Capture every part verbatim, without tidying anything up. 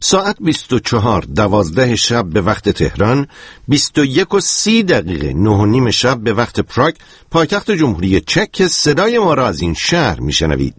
ساعت بیست و چهار دوازده شب به وقت تهران، بیست و یک و سی دقیقه نه و نیم شب به وقت پراگ، پایتخت جمهوری چک، که صدای ما را از این شهر میشنوید.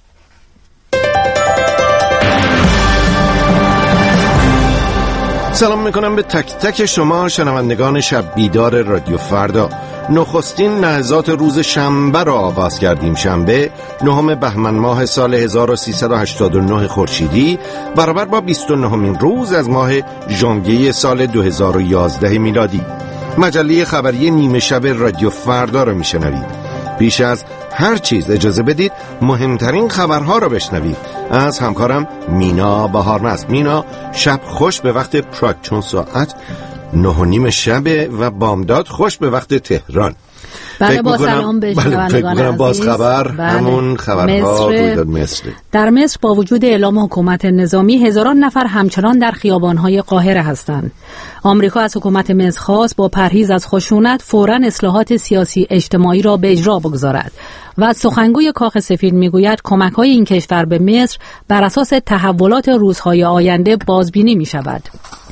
سلام میکنم به تک تک شما شنوندگان شب بیدار رادیو فردا. نخستین لحظات روز شنبه را آغاز کردیم. شنبه نهم بهمن ماه سال هزار و سیصد و هشتاد و نه خورشیدی برابر با بیست و نهمین روز از ماه ژانویه سال دو هزار و یازده میلادی. مجله خبری نیمه شب رادیو فردا را میشنوید. پیش از هر چیز اجازه بدید مهمترین خبرها را بشنوید از همکارم مینا بهارمست. مینا، شب خوش به وقت پراگ، چون ساعت نه و نیم شبه و بامداد خوش به وقت تهران. بله، با سلام به شنوندگان عزیز. باز خبر بله. همون خبرها رویداد مصر. در مصر با وجود اعلام حکومت نظامی هزاران نفر همچنان در خیابان‌های قاهره هستند. آمریکا از حکومت مصر خواست با پرهیز از خشونت فوراً اصلاحات سیاسی اجتماعی را به اجرا بگذارد و سخنگوی کاخ سفید میگوید کمک‌های این کشور به مصر بر اساس تحولات روزهای آینده بازبینی می‌شود.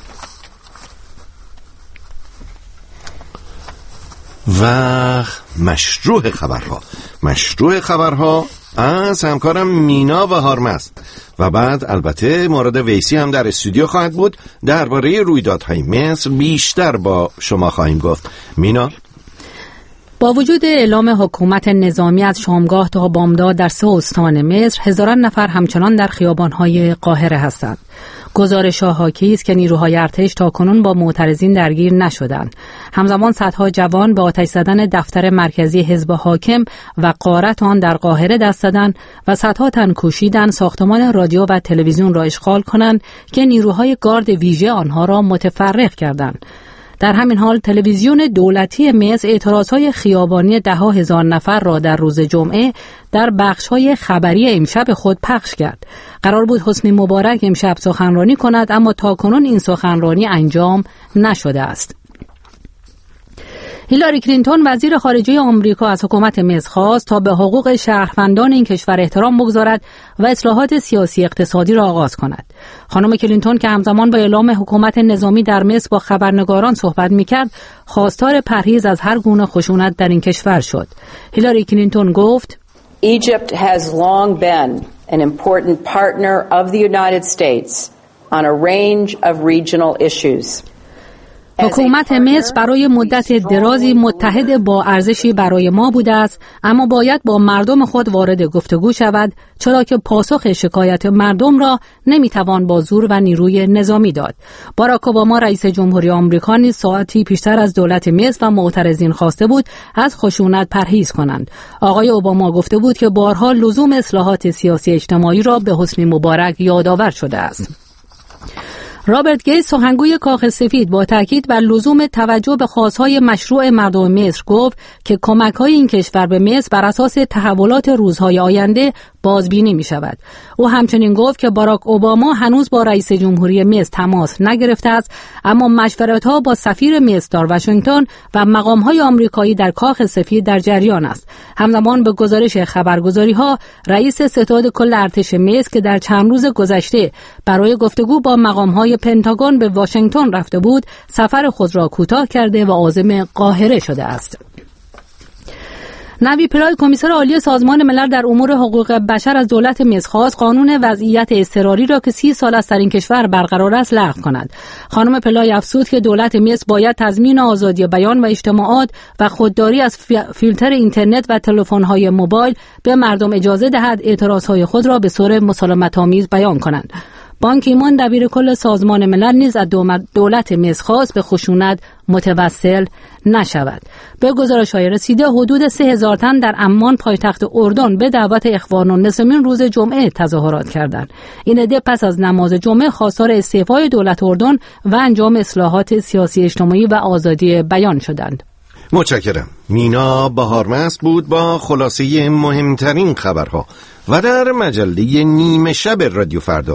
و مشروع خبرها مشروع خبرها از همکارم مینا بهارمست و بعد البته مورد ویسی هم در استودیو خواهد بود. درباره رویدادهای مصر بیشتر با شما خواهیم گفت. مینا، با وجود اعلام حکومت نظامی از شامگاه تا بامداد در سه استان مصر، هزاران نفر همچنان در خیابان‌های قاهره هستند. گزارش ها حاکی است که نیروهای ارتش تاکنون با معترضین درگیر نشدند. همزمان صدها جوان به آتش زدن دفتر مرکزی حزب حاکم و غارت آن در قاهره دست زدند و صدها تن کوشیدند ساختمان رادیو و تلویزیون را اشغال کنند که نیروهای گارد ویژه آنها را متفرق کردند. در همین حال تلویزیون دولتی مصر اعتراضهای خیابانی ده ها هزار نفر را در روز جمعه در بخش‌های خبری امشب خود پخش کرد. قرار بود حسنی مبارک امشب سخنرانی کند، اما تاکنون این سخنرانی انجام نشده است. هیلاری کلینتون وزیر خارجه آمریکا از حکومت مصر خواست تا به حقوق شهروندان این کشور احترام بگذارد و اصلاحات سیاسی اقتصادی را آغاز کند. خانم کلینتون که همزمان با اعلام حکومت نظامی در مصر با خبرنگاران صحبت می‌کرد، خواستار پرهیز از هر گونه خشونت در این کشور شد. هیلاری کلینتون گفت: Egypt has long been an important partner of the United States on a range of regional issues. حکومت مصر برای مدت درازی متحد با ارزشی برای ما بوده است، اما باید با مردم خود وارد گفتگو شود، چرا که پاسخ شکایت مردم را نمیتوان با زور و نیروی نظامی داد. باراک اوباما رئیس جمهوری آمریکا نیز ساعتی پیشتر از دولت مصر و معترضین خواسته بود از خشونت پرهیز کنند. آقای اوباما گفته بود که بارها لزوم اصلاحات سیاسی اجتماعی را به حسنی مبارک یادآور شده است. رابرت گیتس سخنگوی کاخ سفید با تاکید بر لزوم توجه به خواستهای مشروع مردم مصر گفت که کمک‌های این کشور به مصر بر اساس تحولات روزهای آینده بازبینی می شود. او همچنین گفت که باراک اوباما هنوز با رئیس جمهوری مصر تماس نگرفته است، اما مشورت‌ها با سفیر مصر در واشنگتن و مقام‌های آمریکایی در کاخ سفید در جریان است. همزمان به گزارش خبرگزاری‌ها، رئیس ستاد کل ارتش مصر که در چند روز گذشته برای گفتگو با مقام‌های پنتاگون به واشنگتن رفته بود، سفر خود را کوتاه کرده و عازم قاهره شده است. نوی پلای کمیسر عالی سازمان ملل در امور حقوق بشر از دولت مصر خواست قانون وضعیت اضطراری را که سی سال است در این کشور برقرار است لغو کند. خانم پلای افزود که دولت مصر باید تضمین آزادی بیان و اجتماعات و خودداری از فیلتر اینترنت و تلفن‌های موبایل به مردم اجازه دهد اعتراضهای خود را به صورت مسالمت‌آمیز بیان کنند. بان کی مون دبیر کل سازمان ملل نیز از دولت مصر خواست به خشونت متوسل نشود. به گزارش‌های رسیده حدود سه هزار تن در عمان پایتخت اردن به دعوت اخوان المسلمین روز جمعه تظاهرات کردند. این عده پس از نماز جمعه خواستار استعفای دولت اردن و انجام اصلاحات سیاسی اجتماعی و آزادی بیان شدند. متشکرم. مینا بهارمست بود با خلاصه مهمترین خبرها و در مجله نیمه شب رادیو فردا.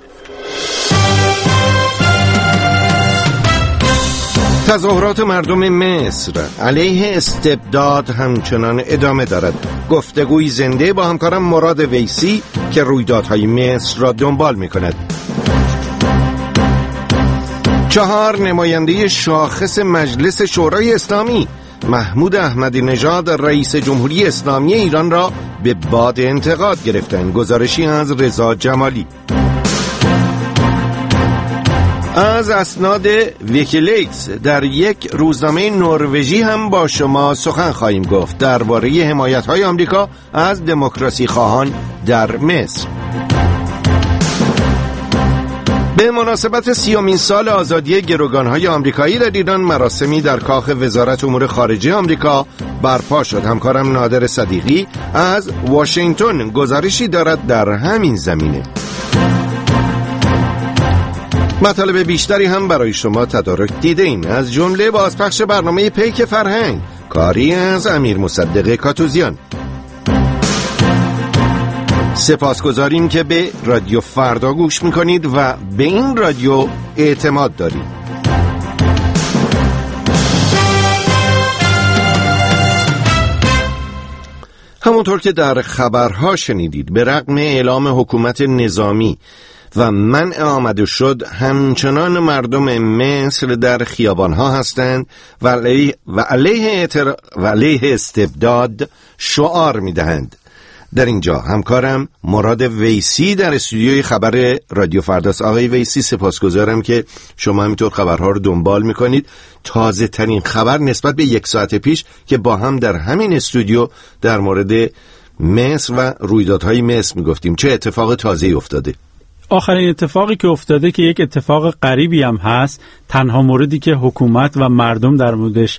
تظاهرات مردم مصر علیه استبداد همچنان ادامه دارد. گفتگوی زنده با همکارم مراد ویسی که رویدادهای مصر را دنبال می کند. چهار، نماینده شاخص مجلس شورای اسلامی محمود احمدی نژاد رئیس جمهوری اسلامی ایران را به باد انتقاد گرفتند. گزارشی از رضا جمالی. از اسناد ویکیلیکس در یک روزنامه نروژی هم با شما سخن خواهیم گفت درباره حمایت‌های آمریکا از دموکراسی خواهان در مصر. به مناسبت سیومین سال آزادی گروگان‌های آمریکایی در ایران مراسمی در کاخ وزارت امور خارجه آمریکا برپا شد. همکارم نادر صدیقی از واشنگتن گزارشی دارد در همین زمینه. مطالب بیشتری هم برای شما تدارک دیدیم، از جمله بازپخش برنامه پیک فرهنگ، کاری از امیر مصدق کاتوزیان. سپاسگزاریم که به رادیو فردا گوش میکنید و به این رادیو اعتماد دارید. همونطور که در خبرها شنیدید، به رغم اعلام حکومت نظامی و منع آمد و شد، همچنان مردم مصر در خیابانها هستند و علیه, و علیه, اعتر... و علیه استبداد شعار میدهند. در اینجا همکارم مراد ویسی در استودیوی خبر رادیو فرداست. آقای ویسی، سپاسگزارم که شما همینطور خبرها رو دنبال میکنید. تازه ترین خبر نسبت به یک ساعت پیش که با هم در همین استودیو در مورد مصر و رویدادهای مصر میگفتیم، چه اتفاق تازه‌ای افتاده؟ آخرین اتفاقی که افتاده که یک اتفاق غریبی هم هست، تنها موردی که حکومت و مردم در موردش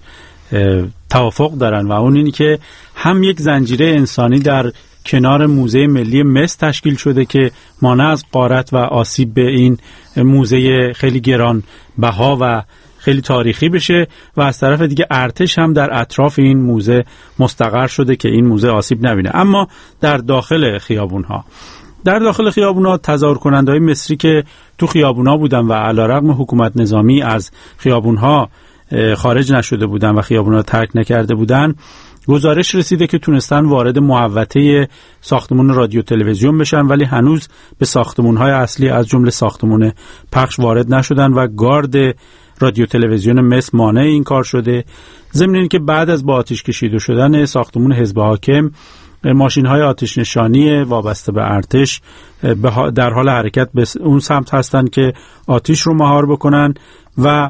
توافق دارن و اون اینی که هم یک زنجیره انسانی در کنار موزه ملی مصر تشکیل شده که مانع از غارت و آسیب به این موزه خیلی گران بها و خیلی تاریخی بشه، و از طرف دیگه ارتش هم در اطراف این موزه مستقر شده که این موزه آسیب نبینه. اما در داخل خیابونها در داخل خیابونها تظاهر کننده‌های مصری که تو خیابونها بودن و علیرغم حکومت نظامی از خیابونها خارج نشده بودن و خیابونها ترک نکرده بودن، گزارش رسیده که تونستن وارد محوطه ساختمان رادیو تلویزیون بشن، ولی هنوز به ساختمان‌های اصلی از جمله ساختمان پخش وارد نشدن و گارد رادیو تلویزیون مصر مانع این کار شده. ضمن اینکه بعد از با آتش کشیده شدن ساختمان حزب حاکم، ماشین‌های آتش نشانی وابسته به ارتش در حال حرکت به اون سمت هستند که آتش رو مهار بکنن، و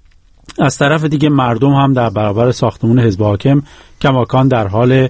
از طرف دیگه مردم هم در برابر ساختمان حزب حاکم کماکان در حال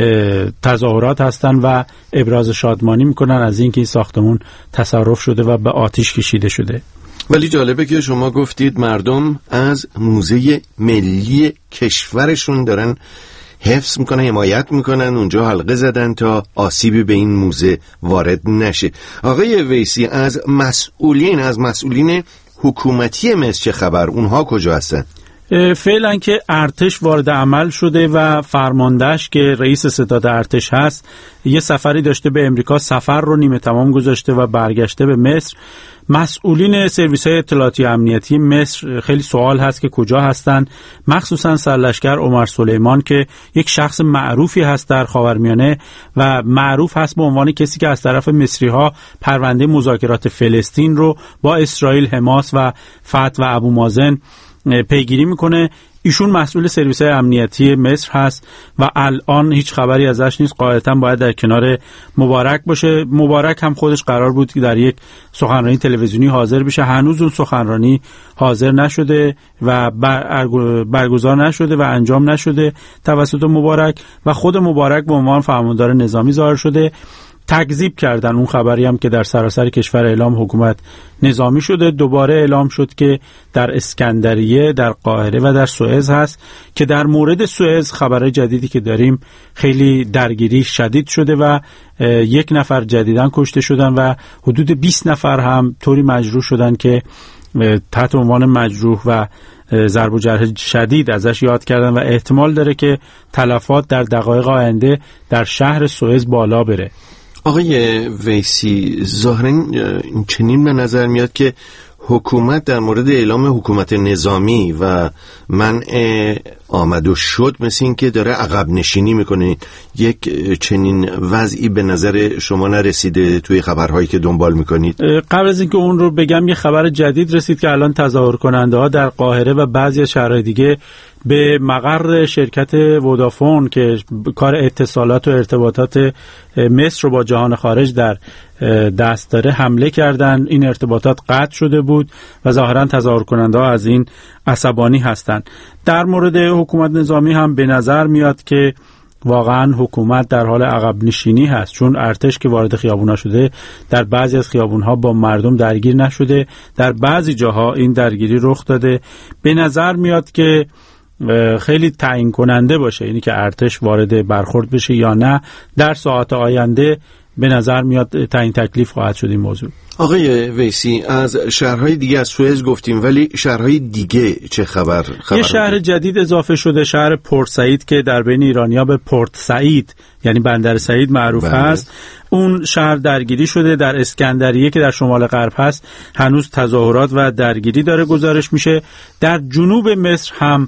تظاهرات هستن و ابراز شادمانی میکنن از اینکه این ساختمان تصرف شده و به آتش کشیده شده. ولی جالبه که شما گفتید مردم از موزه ملی کشورشون دارن حفظ میکنن، حمایت میکنن، اونجا حلقه زدن تا آسیبی به این موزه وارد نشه. آقای ویسی، از مسئولین از مسئولین حکومتی مصر چه خبر؟ اونها کجا هستن؟ فعلا که ارتش وارد عمل شده و فرماندهش که رئیس ستاد ارتش هست یه سفری داشته به امریکا، سفر رو نیمه تمام گذاشته و برگشته به مصر. مسئولین سرویس‌های اطلاعاتی امنیتی مصر خیلی سوال هست که کجا هستن، مخصوصا سرلشکر عمر سلیمان که یک شخص معروفی هست در خاورمیانه و معروف هست به عنوان کسی که از طرف مصری‌ها پرونده مذاکرات فلسطین رو با اسرائیل، حماس و فتح و ابو مازن پیگیری میکنه. ایشون مسئول سرویس‌های امنیتی مصر هست و الان هیچ خبری ازش نیست. قاعدتاً باید در کنار مبارک باشه. مبارک هم خودش قرار بود که در یک سخنرانی تلویزیونی حاضر بشه، هنوز اون سخنرانی حاضر نشده و برگزار نشده و انجام نشده توسط مبارک، و خود مبارک به عنوان فرماندار نظامی ظاهر شده. تکذیب کردن اون خبری هم که در سراسر کشور اعلام حکومت نظامی شده. دوباره اعلام شد که در اسکندریه، در قاهره و در سوئز هست که در مورد سوئز خبر جدیدی که داریم خیلی درگیری شدید شده و یک نفر جدیداً کشته شدن و حدود بیست نفر هم طوری مجروح شدن که تحت عنوان مجروح و ضرب و جرح شدید ازش یاد کردن و احتمال داره که تلفات در دقایق آینده در شهر سوئز بالا بره. آقای ویسی، ظاهراً چنین به نظر میاد که حکومت در مورد اعلام حکومت نظامی و منع آمد و شد مثل این که داره عقب نشینی میکنه. یک چنین وضعی به نظر شما نرسیده توی خبرهایی که دنبال میکنید؟ قبل از اینکه اون رو بگم یه خبر جدید رسید که الان تظاهر کننده ها در قاهره و بعضی از شهرهای دیگه به مقر شرکت ودافون که کار اتصالات و ارتباطات مصر رو با جهان خارج در دست داره حمله کردن. این ارتباطات قطع شده بود و ظاهرا تظاهر کننده ها از این عصبانی هستند. در مورد حکومت نظامی هم به نظر میاد که واقعا حکومت در حال عقب نشینی هست، چون ارتش که وارد خیابونا شده در بعضی از خیابونها با مردم درگیر نشده، در بعضی جاها این درگیری رخ داده. به نظر میاد که خیلی تعیین کننده باشه اینی که ارتش وارد برخورد بشه یا نه. در ساعات آینده به نظر میاد تعیین تکلیف خواهد شد این موضوع. آقای ویسی، از شهرهای دیگه از سوئز گفتیم، ولی شهرهای دیگه چه خبر؟ خبر یه شهر جدید اضافه شده، شهر پورت سعید که در بین ایرانیا به پورت سعید یعنی بندر سعید معروف بله. هست. اون شهر درگیری شده. در اسکندریه که در شمال غرب هست هنوز تظاهرات و درگیری داره گزارش میشه. در جنوب مصر هم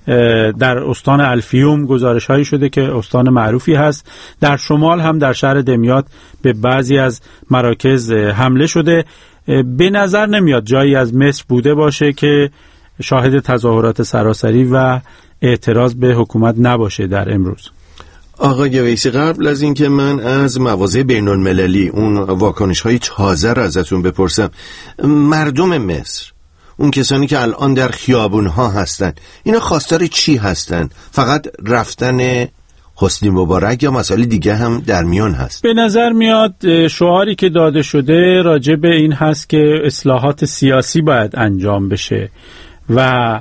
در استان الفیوم گزارش هایی شده که استان معروفی هست. در شمال هم در شهر دمیاط به بعضی از مراکز حمله شده. به نظر نمیاد جایی از مصر بوده باشه که شاهد تظاهرات سراسری و اعتراض به حکومت نباشه در امروز. آقای ویسی، قبل از اینکه من از مواضع بین المللی اون واکنش های تازه را ازتون بپرسم، مردم مصر، اون کسانی که الان در خیابون ها هستن، اینا خواستار چی هستن؟ فقط رفتن حسنی مبارک یا مسائل دیگه هم در میان هست؟ به نظر میاد شعاری که داده شده راجع به این هست که اصلاحات سیاسی باید انجام بشه و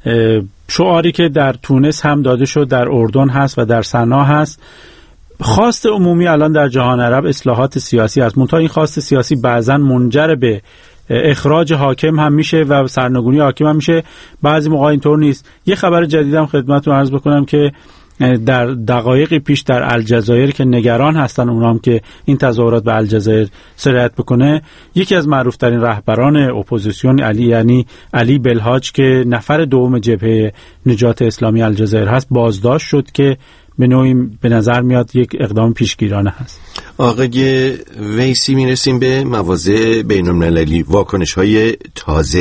شعاری که در تونس هم داده شد، در اردن هست و در صنعا هست. خواست عمومی الان در جهان عرب اصلاحات سیاسی هست، منتها این خواست سیاسی بعضا منجر به اخراج حاکم هم میشه و سرنگونی حاکم هم میشه. بعضی موقع اینطور نیست. یه خبر جدیدم خدمتتون عرض بکنم که در دقایقی پیش در الجزایر که نگران هستن اونام که این تظاهرات به الجزایر سرایت بکنه، یکی از معروفترین رهبران اپوزیسیون علی یعنی علی بلحاج که نفر دوم جبهه نجات اسلامی الجزایر هست بازداشت شد که به نوعی به نظر میاد یک اقدام پیشگیرانه هست. آقای ویسی، میرسیم به مواضع بین المللی، واکنش های تازه.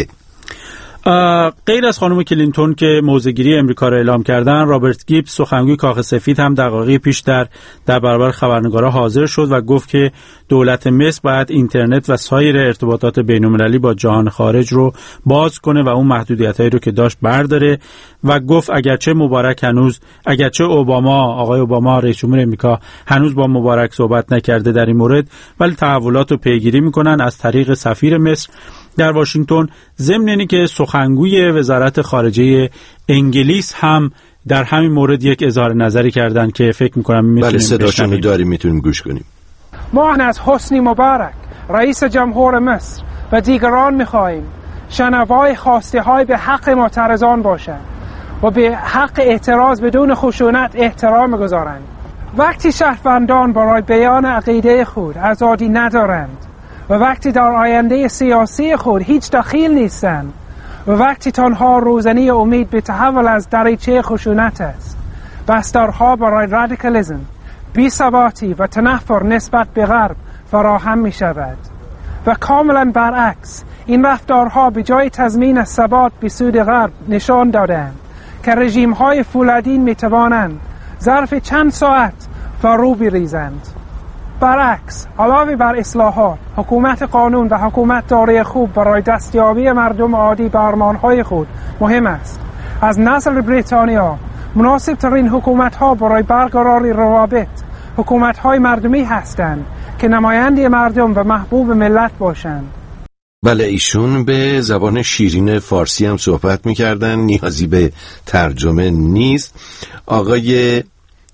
غیر از خانم کلینتون که موضع‌گیری امریکا را اعلام کردن، رابرت گیبز سخنگوی کاخ سفید هم دقایقی پیش در در برابر خبرنگارا حاضر شد و گفت که دولت مصر باید اینترنت و سایر ارتباطات بین‌المللی با جهان خارج رو باز کنه و اون محدودیتایی رو که داشت برداره و گفت اگرچه مبارک هنوز اگرچه اوباما آقای اوباما رئیس جمهور امریکا هنوز با مبارک صحبت نکرده در این مورد، ولی تحولات رو پیگیری میکنن از طریق سفیر مصر در واشنگتن. ضمن اینی که سخنگوی وزارت خارجه انگلیس هم در همین مورد یک اظهار نظری کردن که فکر میکنم میتونیم بله صداشون رو داریم میتونیم گوش کنیم. ما از حسنی مبارک رئیس جمهور مصر و دیگران میخواهیم شنوای خواسته های به حق معترضان باشند و به حق اعتراض بدون خشونت احترام گذارند. وقتی شهروندان برای بیان عقیده خود آزادی ندارند و وقتی در آینده سیاسی خود هیچ دخیل نیستند و وقتی تنها روزنی امید به تحول از دریچه خشونت است، بسترها برای رادیکالیسم، بی‌ثباتی و تنفر نسبت به غرب فراهم می شود و کاملا برعکس این رفتارها به جای تضمین ثبات به سود غرب نشان دادند که رژیم های فولادین می توانند ظرف چند ساعت فرو بریزند. برعکس، علاوه بر اصلاحات، حکومت قانون و حکومت داری خوب برای دستیابی مردم عادی به آرمان‌های خود مهم است. از نظر بریتانیا مناسب ترین حکومت‌ها برای برقراری روابط حکومت‌های مردمی هستند که نماینده مردم و محبوب ملت باشند. بله، ایشون به زبان شیرین فارسی هم صحبت می‌کردن، نیازی به ترجمه نیست. آقای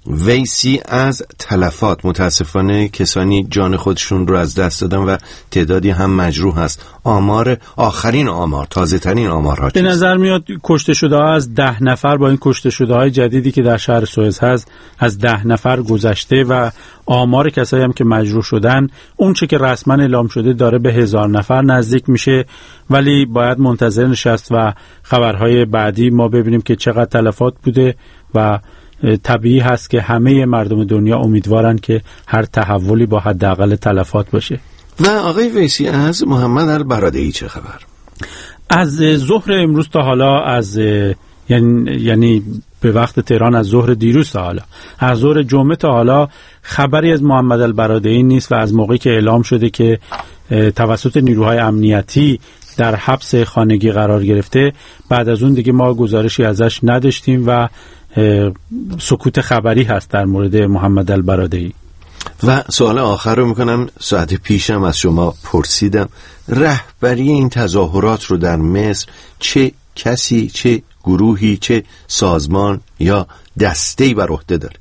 ویسی از تلفات، متاسفانه کسانی جان خودشون رو از دست دادن و تعدادی هم مجروح هست. آمار آخرین آمار، تازه ترین آمارها به نظر میاد کشته شده ها از ده نفر با این کشته شده های جدیدی که در شهر سوئز هست از ده نفر گذشته و آمار کسایی هم که مجروح شدن اون چه که رسما اعلام شده داره به هزار نفر نزدیک میشه، ولی باید منتظر نشست و خبرهای بعدی ما ببینیم که چقدر تلفات بوده و طبیعی هست که همه مردم دنیا امیدوارن که هر تحولی با حداقل تلفات باشه. و آقای ویسی از محمد البرادعی چه خبر؟ از ظهر امروز تا حالا، از یعنی یعنی به وقت تهران از ظهر دیروز تا حالا، از ظهر جمعه تا حالا خبری از محمد البرادعی نیست و از موقعی که اعلام شده که توسط نیروهای امنیتی در حبس خانگی قرار گرفته، بعد از اون دیگه ما گزارشی ازش نداشتیم و سکوت خبری هست در مورد محمد البرادعی. و سوال آخر رو میکنم، ساعت پیشم از شما پرسیدم رهبری این تظاهرات رو در مصر چه کسی، چه گروهی، چه سازمان یا دسته‌ای بر عهده داره؟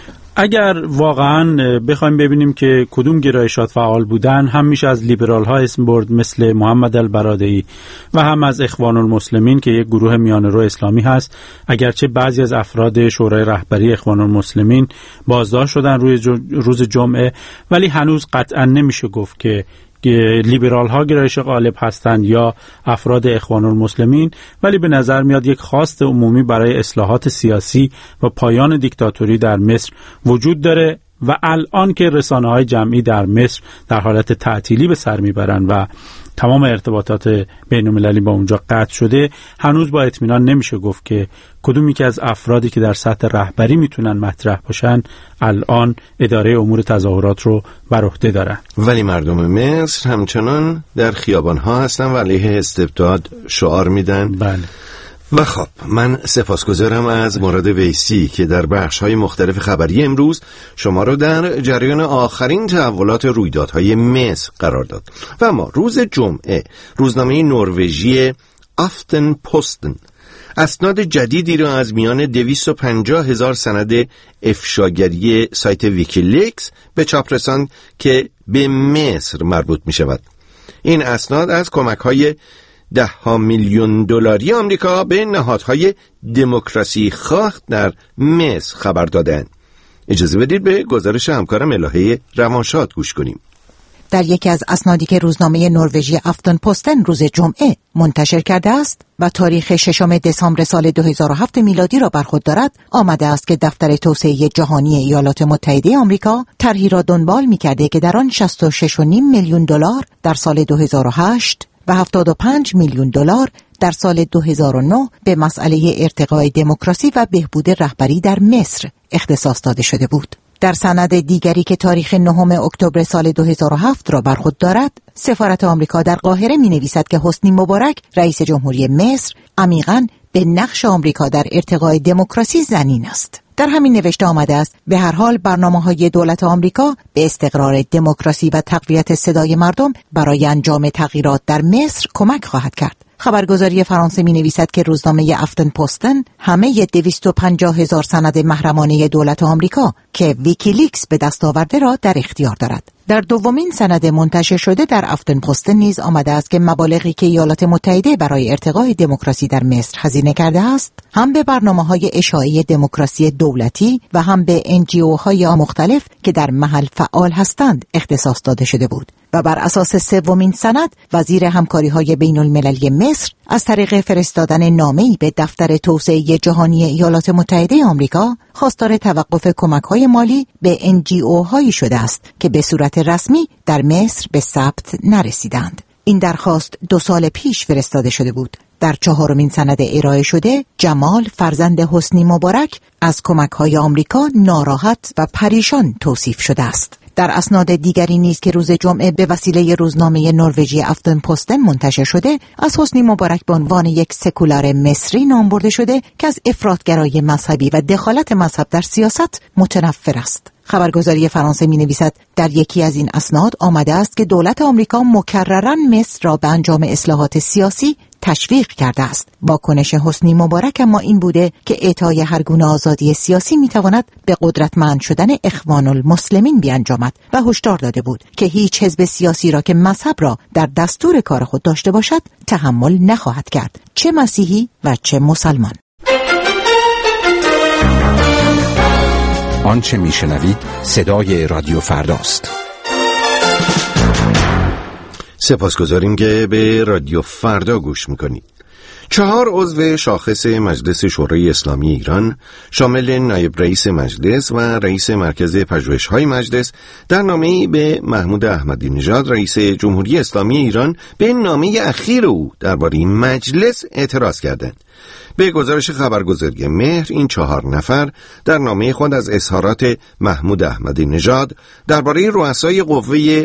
اگر واقعا بخوایم ببینیم که کدوم گرایشات فعال بودن، هم میشه از لیبرال ها اسم برد مثل محمد البرادعی و هم از اخوان المسلمین که یک گروه میانه‌رو اسلامی هست. اگرچه بعضی از افراد شورای رهبری اخوان المسلمین بازداشت شدن روی روز جمعه، ولی هنوز قطعا نمیشه گفت که لیبرال ها گرایش غالب هستند یا افراد اخوان المسلمین، ولی به نظر میاد یک خواست عمومی برای اصلاحات سیاسی و پایان دیکتاتوری در مصر وجود داره و الان که رسانه‌های جمعی در مصر در حالت تعطیلی به سر میبرند و تمام ارتباطات بین‌المللی با اونجا قطع شده، هنوز با اطمینان نمیشه گفت که کدومی که از افرادی که در سطح رهبری میتونن مطرح باشن الان اداره امور تظاهرات رو بر عهده دارن. ولی مردم مصر همچنان در خیابان‌ها هستن و علیه استبداد شعار میدن. بله. و خب من سپاسگزارم از مراد ویسی که در بخش‌های مختلف خبری امروز شما رو در جریان آخرین تحولات رویدادهای مصر قرار داد. و اما روز جمعه روزنامه نروژی آفتنپوستن اسناد جدیدی را از میان دویست و پنجاه هزار سند افشاگری سایت ویکیلیکس به چاپ رساند که به مصر مربوط می شود. این اسناد از کمک‌های ده ها میلیون دلاری آمریکا به نهادهای دموکراسی خواه در مصر خبر دادند. اجازه بدید به گزارش همکارم الهه روانشاد گوش کنیم. در یکی از اسنادی که روزنامه نروژی آفتنپوستن روز جمعه منتشر کرده است و تاریخ ششم دسامبر سال دو هزار و هفت میلادی را بر خود دارد، آمده است که دفتر توسعه جهانی ایالات متحده آمریکا طرحی را دنبال می‌کرده که در آن شصت و شش و نیم میلیون دلار در سال دو هزار و هشت و هفتاد و پنج میلیون دلار در سال دو هزار و نه به مسئله ارتقای دموکراسی و بهبود رهبری در مصر اختصاص داده شده بود. در سند دیگری که تاریخ نهم اکتبر سال دو هزار و هفت را بر خود دارد، سفارت آمریکا در قاهره می‌نویسد که حسنی مبارک رئیس جمهوری مصر عمیقاً به نقش آمریکا در ارتقای دموکراسی ضنین است. در همین نوشته آمده است به هر حال برنامه‌های دولت آمریکا به استقرار دموکراسی و تقویت صدای مردم برای انجام تغییرات در مصر کمک خواهد کرد. خبرگزاری فرانسه می نویسد که روزنامه آفتنپوستن همه دویست و پنجاه هزار سند محرمانه دولت آمریکا که ویکیلیکس به دست آورده را در اختیار دارد. در دومین سند منتشر شده در آفتنپوستن نیز آمده است که مبالغی که ایالات متحده برای ارتقای دموکراسی در مصر هزینه کرده است، هم به برنامه‌های اشاعه دموکراسی دولتی و هم به ان جی اوهای مختلف که در محل فعال هستند اختصاص داده شده بود. و بر اساس سومین سند، وزیر همکاری‌های بین‌المللی مصر از طریق فرستادن نامه‌ای به دفتر توسعه جهانی ایالات متحده آمریکا خواستار توقف کمک‌های مالی به ان جی اوهایی شده است که به صورت رسمی در مصر به ثبت نرسیدند. این درخواست دو سال پیش فرستاده شده بود. در چهارمین سند ارائه شده، جمال فرزند حسنی مبارک از کمک‌های آمریکا ناراحت و پریشان توصیف شده است. در اسناد دیگری نیز که روز جمعه به وسیله روزنامه نروژی آفتنپوستن منتشر شده، از حسنی مبارک به عنوان یک سکولار مصری نام برده شده که از افراطگرایی مذهبی و دخالت مذهب در سیاست متنفر است. خبرگزاری فرانسه می نویسد در یکی از این اسناد آمده است که دولت آمریکا مکرراً مصر را به انجام اصلاحات سیاسی تشویق کرده است. واکنش حسنی مبارک اما این بوده که اعطای هر گونه آزادی سیاسی میتواند به قدرتمند شدن اخوان المسلمین بیانجامد و هشدار داده بود که هیچ حزب سیاسی را که مذهب را در دستور کار خود داشته باشد تحمل نخواهد کرد، چه مسیحی و چه مسلمان. آنچه میشنوید صدای رادیو فرداست. سپاسگزاریم که به رادیو فردا گوش میکنید. چهار عضو شاخص مجلس شورای اسلامی ایران شامل نایب رئیس مجلس و رئیس مرکز پژوهش‌های مجلس در نامه‌ای به محمود احمدی نژاد رئیس جمهوری اسلامی ایران به نامه اخیر او درباره مجلس اعتراض کردند. به گزارش خبرگزاری مهر، این چهار نفر در نامه خود از اظهارات محمود احمدی نژاد درباره رؤسای قوه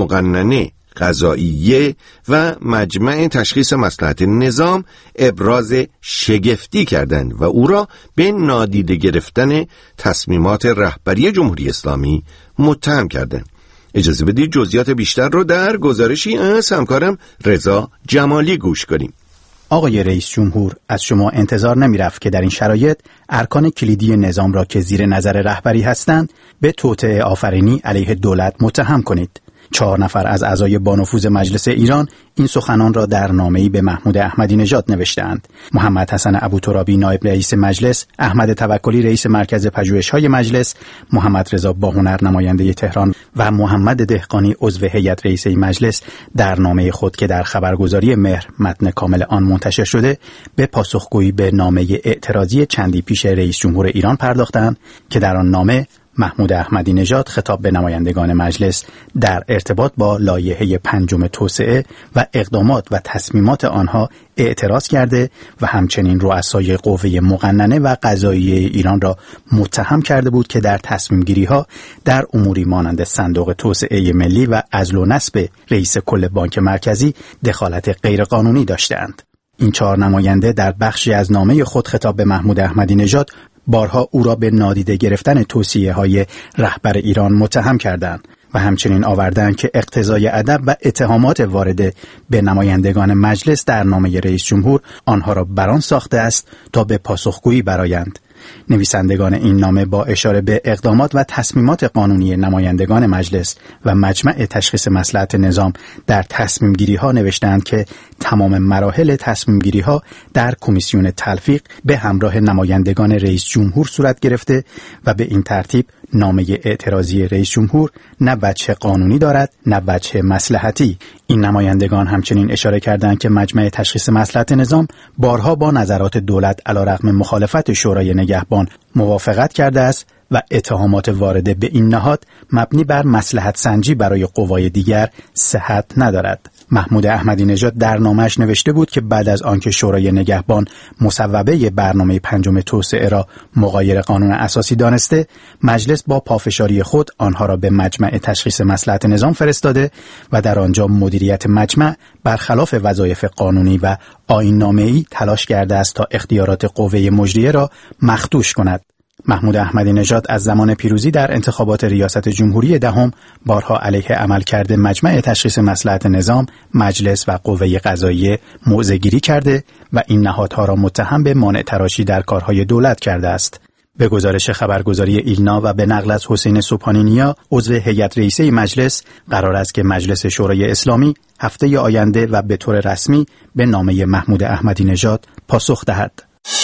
مقننه قضاییه و مجمع تشخیص مصلحت نظام ابراز شگفتی کردند و او را به نادیده گرفتن تصمیمات رهبری جمهوری اسلامی متهم کردند. اجازه بدید جزئیات بیشتر رو در گزارشی از همکارم رضا جمالی گوش کنیم. آقای رئیس جمهور، از شما انتظار نمی رفت که در این شرایط ارکان کلیدی نظام را که زیر نظر رهبری هستند به توطئه آفرینی علیه دولت متهم کنید. چهار نفر از اعضای بانفوذ مجلس ایران این سخنان را در نامه‌ای به محمود احمدی نژاد نوشته‌اند. محمد حسن ابوترابی نایب رئیس مجلس، احمد توکلی رئیس مرکز پژوهش‌های مجلس، محمد رضا باهنر نماینده تهران و محمد دهقانی عضو هیئت رئیسه مجلس در نامه خود که در خبرگزاری مهر متن کامل آن منتشر شده به پاسخگویی به نامه اعتراضی چندی پیش رئیس جمهور ایران پرداختند که در آن نامه محمود احمدی نژاد خطاب به نمایندگان مجلس در ارتباط با لایحه پنجم توسعه و اقدامات و تصمیمات آنها اعتراض کرده و همچنین رؤسای قوه مقننه و قضاییه ایران را متهم کرده بود که در تصمیم گیری ها در اموری مانند صندوق توسعه ملی و عزل و نصب رئیس کل بانک مرکزی دخالت غیرقانونی داشتند. این چهار نماینده در بخشی از نامه خود خطاب به محمود احمدی نژاد بارها او را به نادیده گرفتن توصیه‌های رهبر ایران متهم کردند و همچنین آوردند که اقتضای ادب و اتهامات وارده به نمایندگان مجلس در نامه رئیس جمهور آنها را برآن ساخته است تا به پاسخگویی برآیند. نویسندگان این نامه با اشاره به اقدامات و تصمیمات قانونی نمایندگان مجلس و مجمع تشخیص مصلحت نظام در تصمیم گیری ها نوشتند که تمام مراحل تصمیم گیری ها در کمیسیون تلفیق به همراه نمایندگان رئیس جمهور صورت گرفته و به این ترتیب نامه اعتراضی رئیس جمهور نه وجه قانونی دارد نه وجه مصلحتی. این نمایندگان همچنین اشاره کردند که مجمع تشخیص مصلحت نظام بارها با نظرات دولت علیرغم مخالفت شورای نگهبان موافقت کرده است و اتهامات وارده به این نهاد مبنی بر مصلحت سنجی برای قوای دیگر صحت ندارد. محمود احمدی نژاد در نامه‌اش نوشته بود که بعد از آنکه شورای نگهبان مصوبه برنامه پنجم توسعه را مغایر قانون اساسی دانسته، مجلس با پافشاری خود آنها را به مجمع تشخیص مصلحت نظام فرستاده و در آنجا مدیریت مجمع برخلاف وظایف قانونی و آیین‌نامه‌ای تلاش کرده است تا اختیارات قوه مجریه را مخدوش کند. محمود احمدی نژاد از زمان پیروزی در انتخابات ریاست جمهوری دهم بارها علیه عملکرد مجمع تشخیص مصلحت نظام، مجلس و قوه قضاییه موضع‌گیری کرده و این نهادها را متهم به مانع تراشی در کارهای دولت کرده است. به گزارش خبرگزاری ایلنا و به نقل از حسین سبحانی نیا عضو هیئت رئیسه مجلس، قرار است که مجلس شورای اسلامی هفته آینده و به طور رسمی به نامه محمود احمدی نژاد پاسخ دهد.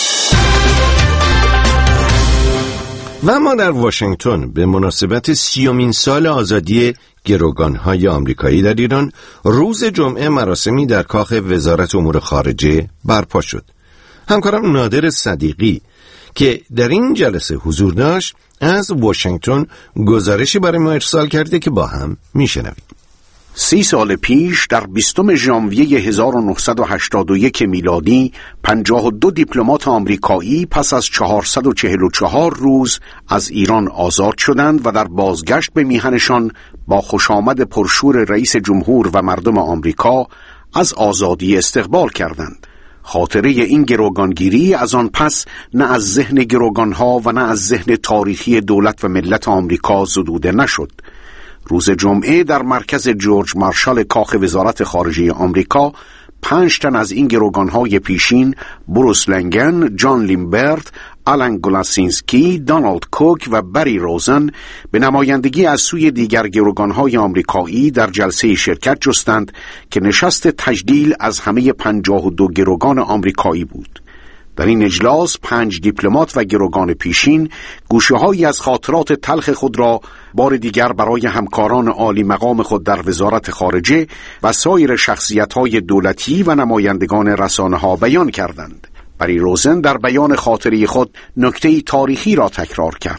و ما در واشنگتن به مناسبت سیومین سال آزادی گروگان‌های آمریکایی در ایران روز جمعه مراسمی در کاخ وزارت امور خارجه برپا شد. همکارم نادر صدیقی که در این جلسه حضور داشت از واشنگتن گزارشی برای ما ارسال کرده که با هم میشنویم. سی سال پیش در بیستم ژانویه هزار و نهصد و هشتاد و یک میلادی پنجاه و دو دیپلمات آمریکایی پس از چهارصد و چهل و چهار روز از ایران آزاد شدند و در بازگشت به میهنشان با خوشامد پرشور رئیس جمهور و مردم آمریکا از آزادی استقبال کردند. خاطره این گروگانگیری از آن پس نه از ذهن گروگانها و نه از ذهن تاریخی دولت و ملت آمریکا زدوده نشد. روز جمعه در مرکز جورج مارشال کاخ وزارت خارجه آمریکا پنج تن از این گروگانهای پیشین، بروس لنگن، جان لیمبرت، آلن گولاسینسکی، دونالد کوک و بری روزن، به نمایندگی از سوی دیگر گروگانهای آمریکایی در جلسه شرکت جستند که نشست تجدیل از همه پنجاه و دو گروگان آمریکایی بود. در این اجلاس پنج دیپلمات و گروگان پیشین گوشه‌هایی از خاطرات تلخ خود را بار دیگر برای همکاران عالی مقام خود در وزارت خارجه و سایر شخصیت‌های دولتی و نمایندگان رسانه‌ها بیان کردند. بری روزن در بیان خاطره خود نکته تاریخی را تکرار کرد.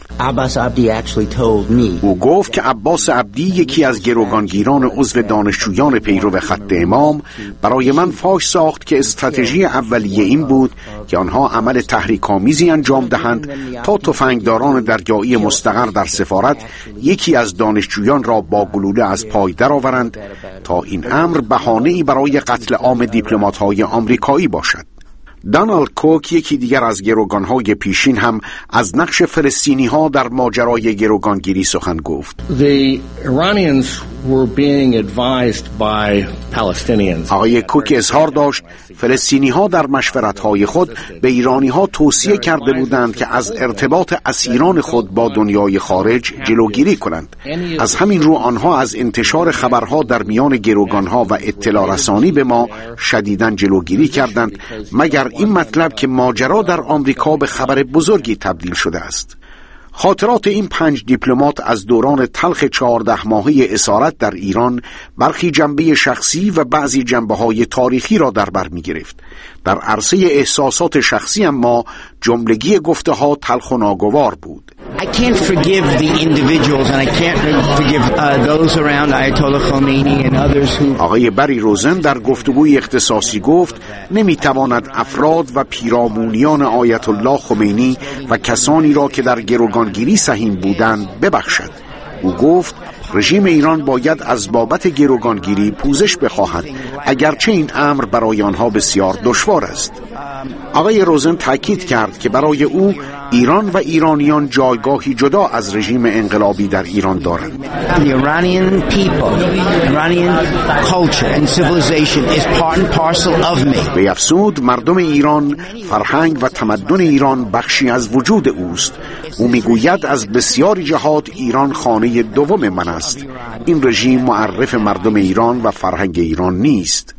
او گفت که عباس عبدی، یکی از گروگانگیران عضو دانشجویان پیرو خط امام، برای من فاش ساخت که استراتژی اولیه این بود که آنها عمل تحریک‌آمیزی انجام دهند تا تفنگداران دریایی مستقر در سفارت یکی از دانشجویان را با گلوله از پای درآورند تا این امر بهانه‌ای برای قتل عام دیپلمات‌های آمریکایی باشد. دونالد کوک، یکی دیگر از گروگانهای پیشین، هم از نقش فلسطینی‌ها در ماجرای گروگانگیری سخن گفت. The Iranians were being advised by Palestinians. آقای کوک اظهار داشت فلسطینی‌ها در مشورت‌های خود به ایرانی‌ها توصیه کرده بودند که از ارتباط اسیران خود با دنیای خارج جلوگیری کنند. از همین رو آنها از انتشار خبرها در میان گروگان‌ها و اطلاع رسانی به ما شدیداً جلوگیری کردند، مگر این مطلب که ماجرا در آمریکا به خبر بزرگی تبدیل شده است. خاطرات این پنج دیپلمات از دوران تلخ چهارده ماهه اسارت در ایران برخی جنبه شخصی و بعضی جنبه‌های تاریخی را در بر می‌گرفت. در عرصه احساسات شخصی اما جملگی گفته‌ها تلخ و ناگوار بود. I can't forgive the individuals and I can't forgive uh, those around Ayatollah Khomeini and others who آقای بری روزن در گفتگوی اختصاصی گفت نمیتواند افراد و پیرامونیان آیت الله خمینی و کسانی را که در گروگانگیری سهیم بودند ببخشد. او گفت رژیم ایران باید از بابت گروگانگیری پوزش بخواهد، اگرچه این امر برای آنها بسیار دشوار است. آقای روزن تاکید کرد که برای او ایران و ایرانیان جایگاهی جدا از رژیم انقلابی در ایران دارند. The Iranian people, Iranian culture and civilization is part and parcel of me. به افسود مردم ایران، فرهنگ و تمدن ایران بخشی از وجود اوست. او میگوید از بسیاری جهات ایران خانه دوم من است. این رژیم معرف مردم ایران و فرهنگ ایران نیست.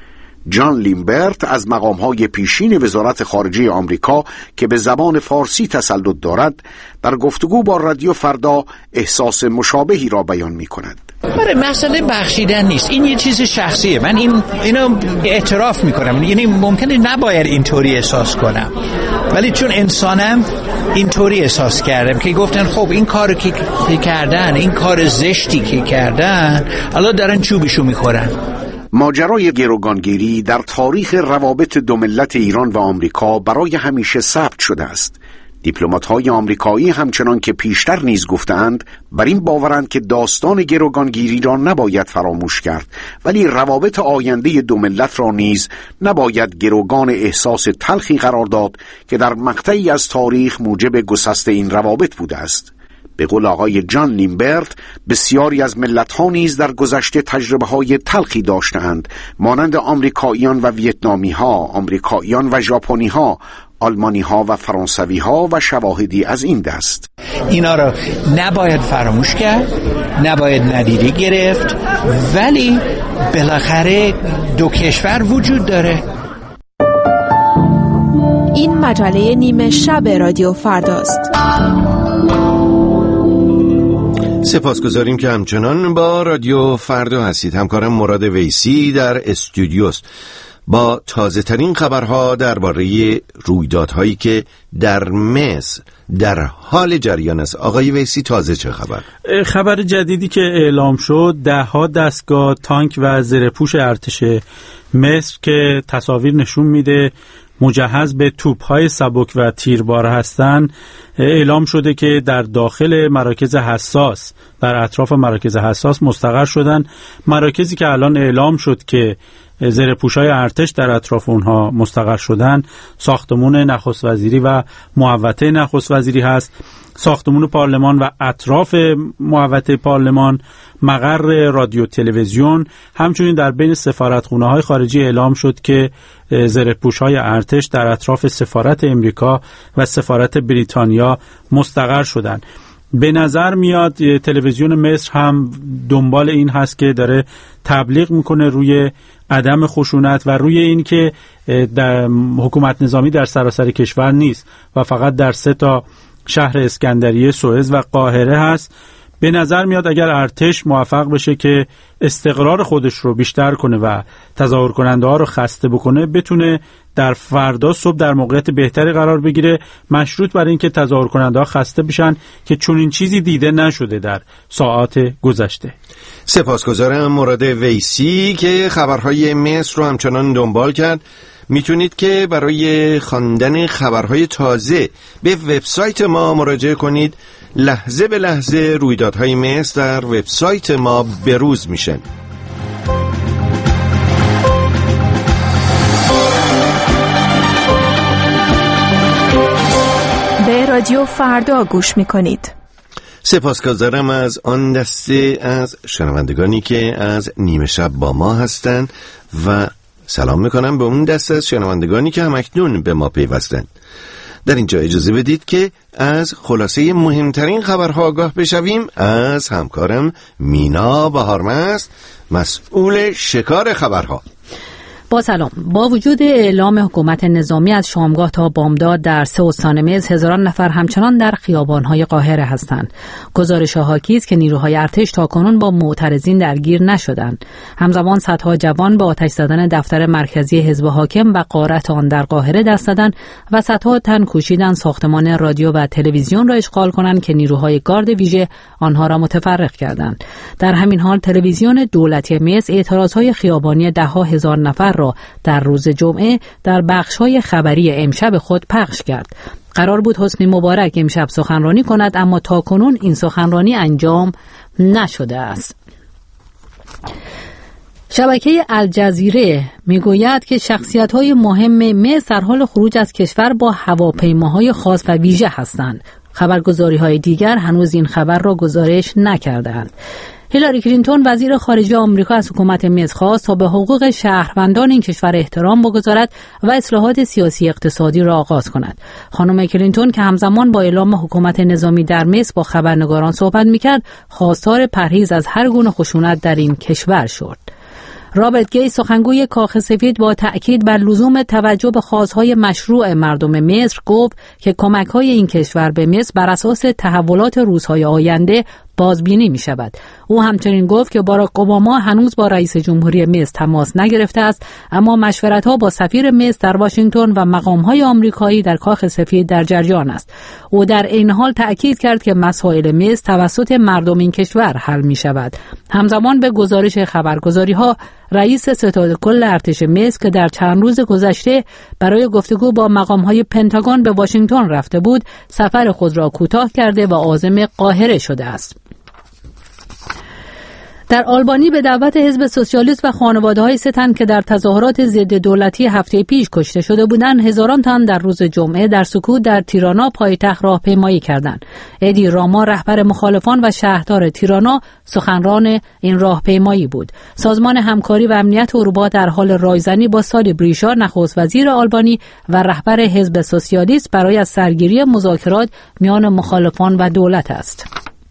جان لیمبرت از مقام‌های پیشین وزارت خارجه آمریکا که به زبان فارسی تسلط دارد در گفتگو با رادیو فردا احساس مشابهی را بیان می‌کند. برای مسئله بخشیدن نیست، این یه چیز شخصیه. من این اینو اعتراف میکنم، یعنی ممکنه نباید اینطوری احساس کنم، ولی چون انسانم اینطوری احساس کردم که گفتن خب این کارو که کردن، این کار زشتی که کردن، الان دارن چوبشو میخورن. ماجرای گروگانگیری در تاریخ روابط دو ملت ایران و آمریکا برای همیشه ثبت شده است. دیپلمات‌های آمریکایی همچنان که پیشتر نیز گفتند بر این باورند که داستان گروگانگیری را نباید فراموش کرد، ولی روابط آینده دو ملت را نیز نباید گروگان احساس تلخی قرار داد که در مقطعی از تاریخ موجب گسست این روابط بوده است. به قول آقای جان لیمبرت بسیاری از ملت‌ها نیز در گذشته تجربه‌های تلخی داشته‌اند، مانند آمریکاییان و ویتنامی‌ها، آمریکاییان و ژاپنی‌ها، آلمانی‌ها و فرانسوی‌ها و شواهدی از این دست. اینا را نباید فراموش کرد، نباید ندیده گرفت، ولی بالاخره دو کشور وجود داره. این مجله نیمه شب رادیو فرداست. سپاسگزاریم که همچنان با رادیو فردا هستید. همکارم مراد ویسی در استودیوست با تازه ترین خبرها درباره رویدادهایی که در مصر در حال جریان است. آقای ویسی تازه چه خبر؟ خبر جدیدی که اعلام شد، ده ها دستگاه تانک و زره‌پوش ارتش مصر که تصاویر نشون میده مجهز به توپ‌های سبک و تیربار هستند، اعلام شده که در داخل مراکز حساس، در اطراف مراکز حساس مستقر شدن. مراکزی که الان اعلام شد که زره‌پوش‌های ارتش در اطراف اونها مستقر شدن، ساختمون نخست وزیری و محوطه نخست وزیری هست. ساختمان پارلمان و اطراف محوطه پارلمان، مقر رادیو تلویزیون، همچنین در بین سفارتخانه‌های خارجی اعلام شد که زره‌پوش‌های ارتش در اطراف سفارت امریکا و سفارت بریتانیا مستقر شدند. به نظر میاد تلویزیون مصر هم دنبال این هست که داره تبلیغ میکنه روی عدم خشونت و روی این که در حکومت نظامی در سراسر کشور نیست و فقط در سه تا شهر اسکندریه، سوئز و قاهره هست. به نظر میاد اگر ارتش موفق بشه که استقرار خودش رو بیشتر کنه و تظاهر کننده ها رو خسته بکنه، بتونه در فردا صبح در موقعیت بهتری قرار بگیره، مشروط بر این که تظاهر کننده ها خسته بشن که چنین چیزی دیده نشده در ساعات گذشته. سپاسگزارم مراد ویسی که خبرهای مصر رو همچنان دنبال کرد. میتونید که برای خواندن خبرهای تازه به وبسایت ما مراجعه کنید. لحظه به لحظه رویدادهای مصر در وبسایت ما بروز میشن. به رادیو فردا گوش میکنید. سپاسگزارم از آن دسته از شنوندگانی که از نیمه شب با ما هستند و سلام میکنم به اون دسته از شنوندگانی که همکنون به ما پیوستند. در اینجا اجازه بدید که از خلاصه مهمترین خبرها آگاه بشویم از همکارم مینا بهارمست، مسئول شکار خبرها. با سلام. با وجود اعلام حکومت نظامی از شامگاه تا بامداد در سه استان مصر، هزاران نفر همچنان در خیابان‌های قاهره هستند. گزارش حاکی است که نیروهای ارتش تاکنون با معترضین درگیر نشدند. همزمان صدها جوان به آتش زدن دفتر مرکزی حزب حاکم و غارت آن در قاهره دست زدند و صدها تن کوشیدند ساختمان رادیو و تلویزیون را اشغال کنند که نیروهای گارد ویژه آنها را متفرق کردند. در همین حال تلویزیون دولتی مصر اعتراضهای خیابانی ده ها هزار نفر را در روز جمعه در بخش‌های خبری امشب خود پخش کرد. قرار بود حسنی مبارک امشب سخنرانی کند، اما تاکنون این سخنرانی انجام نشده است. شبکه الجزیره میگوید که شخصیت‌های مهم مصر در حال خروج از کشور با هواپیماهای خاص و ویژه هستند. خبرگزاری‌های دیگر هنوز این خبر را گزارش نکردند. هیلاری کلینتون وزیر خارجه آمریکا از حکومت مصر خواست تا به حقوق شهروندان این کشور احترام بگذارد و اصلاحات سیاسی اقتصادی را آغاز کند. خانم کلینتون که همزمان با اعلام حکومت نظامی در مصر با خبرنگاران صحبت می‌کرد، خواستار پرهیز از هر گونه خشونت در این کشور شد. رابرت گی سخنگوی کاخ سفید با تأکید بر لزوم توجه به خواستهای مشروع مردم مصر گفت که کمک‌های این کشور به مصر بر اساس تحولات روزهای آینده بازبینی می شود. او همچنین گفت که باراک اوباما هنوز با رئیس جمهوری مصر تماس نگرفته است، اما مشورت‌ها با سفیر مصر در واشنگتن و مقام‌های آمریکایی در کاخ سفید در جریان است. او در این حال تأکید کرد که مسائل مصر توسط مردم این کشور حل می شود. همزمان به گزارش خبرگزاری‌ها، رئیس ستاد کل ارتش مصر که در چند روز گذشته برای گفتگو با مقام‌های پنتاگون به واشنگتن رفته بود، سفر خود را کوتاه کرده و عازم قاهره شده است. در آلبانی به دعوت حزب سوسیالیست و خانواده‌های سه تن که در تظاهرات ضد دولتی هفته پیش کشته شده بودند، هزاران تن در روز جمعه در سکوت در تیرانا پایتخت راهپیمایی کردند. ادی راما رهبر مخالفان و شهردار تیرانا سخنران این راهپیمایی بود. سازمان همکاری و امنیت اروپا در حال رایزنی با سالی بریشا، نخست وزیر آلبانی و رهبر حزب سوسیالیست، برای از سرگیری مذاکرات میان مخالفان و دولت است.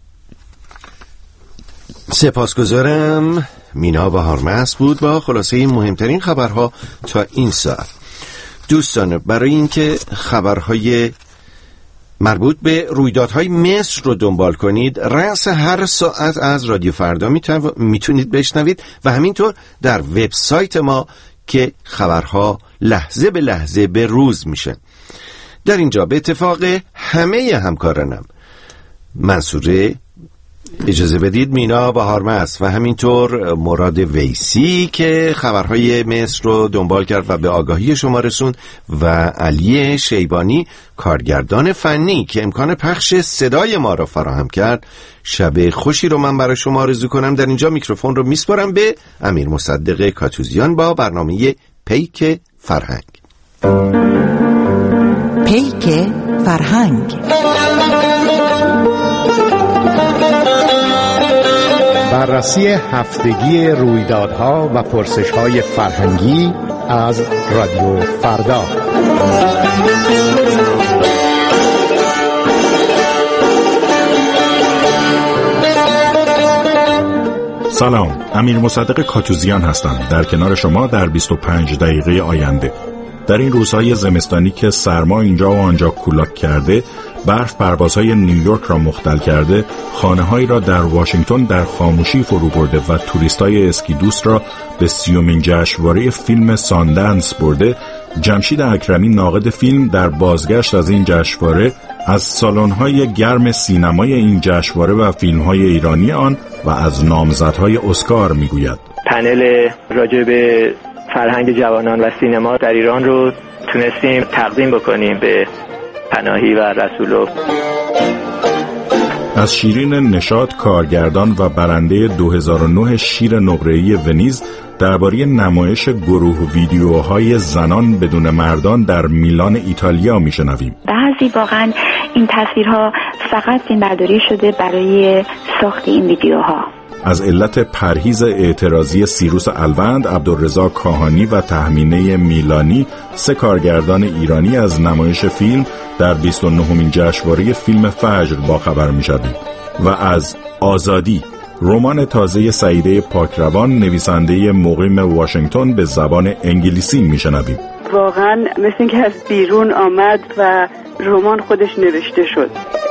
سپاسگزارم. مینا بهارمست بود با خلاصه مهمترین خبرها تا این ساعت. دوستان، برای اینکه خبرهای مربوط به رویدادهای مصر رو دنبال کنید، رأس هر ساعت از رادیو فردا میتونید بشنوید و همینطور در وبسایت ما که خبرها لحظه به لحظه به روز میشه. در اینجا به اتفاق همه همکارانم، منصوره، اجازه بدید، مینا بهارمست و همینطور مراد ویسی که خبرهای مصر رو دنبال کرد و به آگاهی شما رسوند، و علی شیبانی کارگردان فنی که امکان پخش صدای ما را فراهم کرد، شب خوشی رو من برای شما آرزو کنم. در اینجا میکروفون رو میسپارم به امیر مصدق کاتوزیان با برنامه پیک فرهنگ. پیک فرهنگ. بررسی هفتگی رویدادها و پرسش‌های فرهنگی از رادیو فردا. سلام، امیر مصدق کاتوزیان هستم در کنار شما در بیست و پنج دقیقه آینده. در این روزهای زمستانی که سرما اینجا و آنجا کولاک کرده، برف پروازهای نیویورک را مختل کرده، خانه‌هایی را در واشنگتن در خاموشی فرو برده و توریستای اسکی دوست را به سیومین جشنواره فیلم ساندنس برده، جمشید اکرمی ناقد فیلم در بازگشت از این جشنواره از سالن‌های گرم سینمای این جشنواره و فیلم‌های ایرانی آن و از نامزدهای اسکار میگوید. پنل راجع به فرهنگ جوانان و سینما در ایران رو تونستیم تقدیم بکنیم به پناهی و رسولوف. از شیرین نشاط، کارگردان و برنده دو هزار و نه شیر نقره‌ای ونیز درباره نمایش گروه ویدیوهای زنان بدون مردان در میلان ایتالیا میشنویم. بعضی واقعا این تصویرها فقط فیلمبرداری شده برای ساخت این ویدیوها. از علت پرهیز اعتراضی سیروس الوند، عبدالرضا کاهانی و تهمینه میلانی، سه کارگردان ایرانی از نمایش فیلم در بیست و نهمین جشنواره فیلم فجر باخبر می‌شویم. و از آزادی، رمان تازه سعیده پاکروان، نویسنده مقیم واشنگتن، به زبان انگلیسی میشنویم. واقعا مثل اینکه از بیرون آمد و رمان خودش نوشته شد.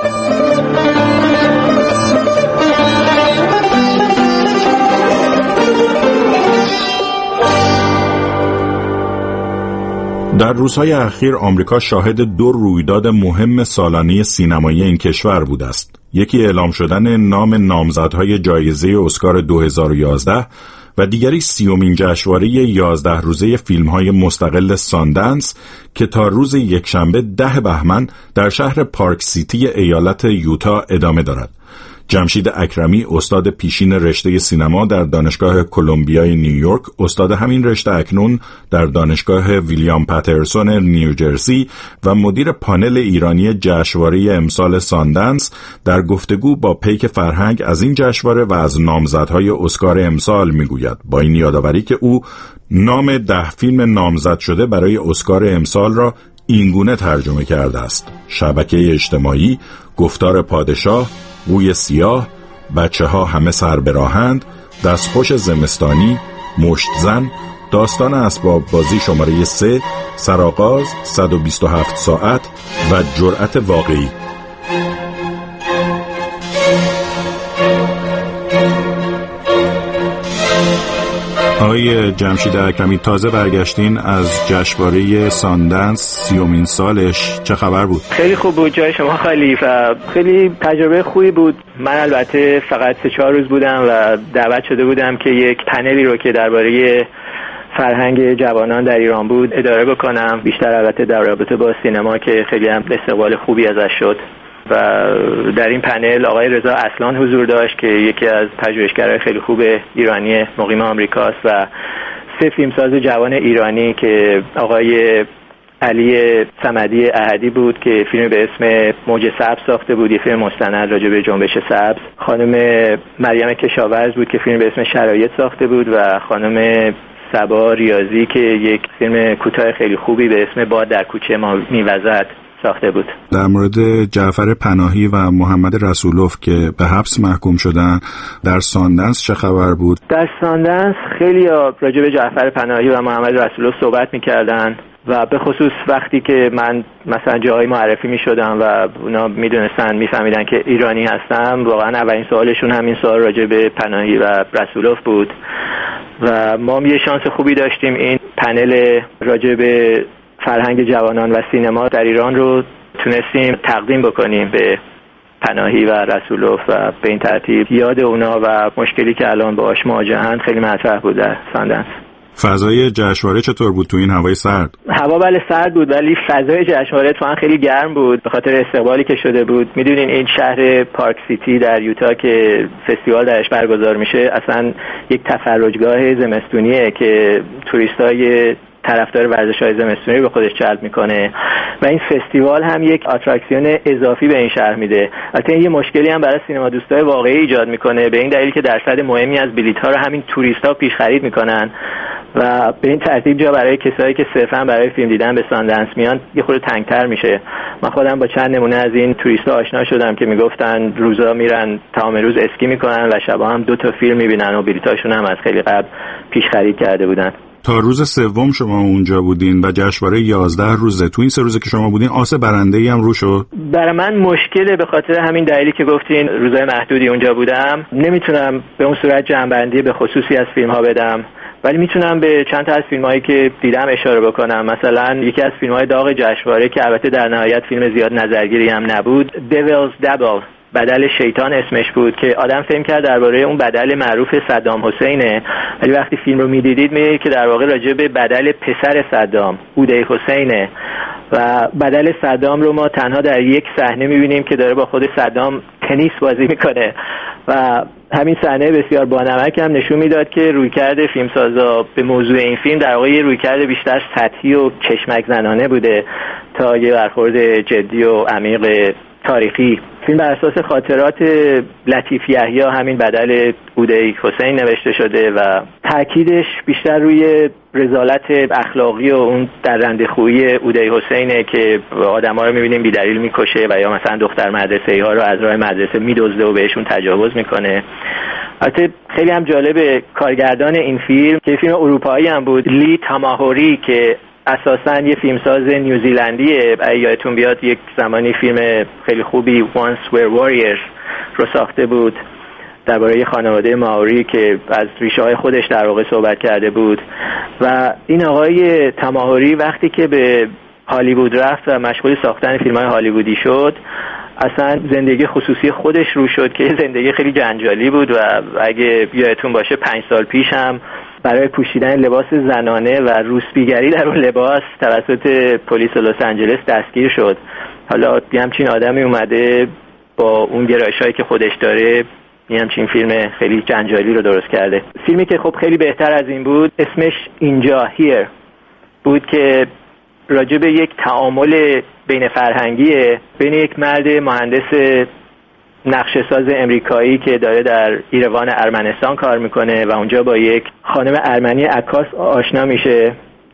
در روزهای اخیر آمریکا شاهد دو رویداد مهم سالانه سینمایی این کشور بوده است. یکی اعلام شدن نام نامزدهای جایزه اسکار دو هزار و یازده و دیگری سیومین جشنواره یازده روزه فیلم‌های مستقل ساندنس که تا روز یکشنبه ده بهمن در شهر پارک سیتی ایالت یوتا ادامه دارد. جمشید اکرمی، استاد پیشین رشته سینما در دانشگاه کلمبیای نیویورک، استاد همین رشته اکنون در دانشگاه ویلیام پاترسون نیوجرسی و مدیر پانل ایرانی جشنواره امسال ساندنس، در گفتگو با پیک فرهنگ از این جشنواره و از نامزدهای اسکار امسال میگوید، با این یادآوری که او نام ده فیلم نامزد شده برای اسکار امسال را اینگونه ترجمه کرده است: شبکه اجتماعی، گفتار پادشاه، بوی سیاه، بچه ها همه سر براهند، دستخوش زمستانی، مشت زن، داستان اسباب بازی شماره سه، سرآغاز، صد و بیست و هفت ساعت و جرأت واقعی. آقای جمشید اکرمی، تازه برگشتین از جشنواره ساندنس، سیومین سالش، چه خبر بود؟ خیلی خوب بود، جای شما خالی و خیلی تجربه خوبی بود. من البته فقط سه چهار روز بودم و دعوت شده بودم که یک پنلی رو که درباره فرهنگ جوانان در ایران بود اداره بکنم، بیشتر البته در رابطه با سینما که خیلی هم استقبال خوبی ازش شد. و در این پنل آقای رضا اصلان حضور داشت که یکی از پژوهشگرای خیلی خوب ایرانی مقیم آمریکاست و سه فیلمساز جوان ایرانی که آقای علی صمدی احدی بود که فیلم به اسم موج سبز ساخته بود، یه فیلم مستند راجع به جنبش سبز، خانم مریم کشاورز بود که فیلم به اسم شرایط ساخته بود و خانم صبا ریاضی که یک فیلم کوتاه خیلی خوبی به اسم باد در کوچه ما میوزد ساخته بود. در مورد جعفر پناهی و محمد رسولوف که به حبس محکوم شدن، در ساندنس چه خبر بود؟ در ساندنس خیلی راجع به جعفر پناهی و محمد رسولوف صحبت می‌کردن و به خصوص وقتی که من مثلا جایی معرفی می‌شدم و اونا می‌دونستن می‌فهمیدن که ایرانی هستم، واقعا اولین سوالشون همین سوال راجع به پناهی و رسولوف بود و ما یه شانس خوبی داشتیم این پنل راجع به فرهنگ جوانان و سینما در ایران رو تونستیم تقدیم بکنیم به پناهی و رسولوف و به این ترتیب یاد اونا و مشکلی که الان باهاش مواجهند خیلی مطرح بود در ساندنس. فضای جشنواره چطور بود تو این هوای سرد؟ هوا بله سرد بود ولی فضای جشنواره تو خیلی گرم بود به خاطر استقبالی که شده بود. میدونین این شهر پارک سیتی در یوتا که فستیوال درش برگزار میشه اصلا یک تفرجگاه زمستونیه که توریستای طرفدار ورزش‌های زمستونی به خودش جلب میکنه و این فستیوال هم یک آتراکسیون اضافی به این شهر میده. البته یه مشکلی هم برای سینما دوستای واقعی ایجاد میکنه، به این دلیل که درصد مهمی از بلیط‌ها رو همین توریست‌ها پیش خرید میکنن و به این ترتیب جا برای کسایی که صرفا برای فیلم دیدن به ساندنس میان یه خورده تنگتر میشه. من خودم با چند نمونه از این توریست‌ها آشنا شدم که میگفتن روزا میرن تمام روز اسکی میکنن و شبا هم دو تا فیلم میبینن و بلیطاشون هم از خیلی قبل پیش خرید کرده بودن. تا روز سوم شما اونجا بودین و جشنواره یازده روزه. تو این سه روزه که شما بودین آس برنده‌ای هم رو شد؟ برای من مشکله، به خاطر همین دلیلی که گفتین روزای محدودی اونجا بودم. نمیتونم به اون صورت جنبندی به خصوصی از فیلم‌ها بدم، ولی میتونم به چند تا از فیلم‌هایی که دیدم اشاره بکنم. مثلا یکی از فیلم‌های داغ جشنواره که البته در نهایت فیلم زیاد نظرگیری هم نبود، Devil's Double، بدل شیطان اسمش بود، که آدم فهم کرد درباره اون بدل معروف صدام حسینه، ولی وقتی فیلم رو میدیدید میدید که در واقع راجع به بدل پسر صدام، اوده حسینه، و بدل صدام رو ما تنها در یک صحنه میبینیم که داره با خود صدام تنیس بازی میکنه و همین صحنه بسیار بانمک هم نشون میداد که رویکرد فیلمسازا به موضوع این فیلم در واقع یه رویکرد بیشتر سطحی و چشمک زنانه بوده تا یه برخورد جدی و عمیق تاریخی. فیلم بر اساس خاطرات لطیف یحیی همین بدل اوده حسین نوشته شده و تاکیدش بیشتر روی رذالت اخلاقی و اون درنده‌خویی اوده حسینه که آدم‌ها رو می‌بینیم بی‌دلیل می‌کشه و یا مثلا دختر مدرسه‌ای‌ها رو از راه مدرسه می‌دزده و بهشون تجاوز می‌کنه. البته خیلی هم جالب کارگردان این فیلم که فیلم اروپایی هم بود، لی تاماهوری، که اساساً یه فیلمساز نیوزیلندیه. اگه یادتون بیاد یک زمانی فیلم خیلی خوبی Once Were Warriors رو ساخته بود درباره خانواده ماوری که از ریشه‌های خودش در واقع صحبت کرده بود. و این آقای تاماهوری وقتی که به هالیوود رفت و مشغول ساختن فیلم‌های هالیوودی شد، اصلا زندگی خصوصی خودش رو شد که زندگی خیلی جنجالی بود و اگه یادتون باشه پنج سال پیش هم برای پوشیدن لباس زنانه و روسپیگری در اون لباس توسط پلیس لس آنجلس دستگیر شد. حالا یه همچین آدمی اومده با اون گرایش‌هایی که خودش داره یه همچین فیلم خیلی جنجالی رو درست کرده. فیلمی که خب خیلی بهتر از این بود اسمش اینجا هیر بود که راجع به یک تعامل بین فرهنگیه بین یک مرد مهندس نقشه ساز امریکایی که داره در ایروان ارمنستان کار میکنه و اونجا با یک خانم ارمنی عکاس آشنا میشه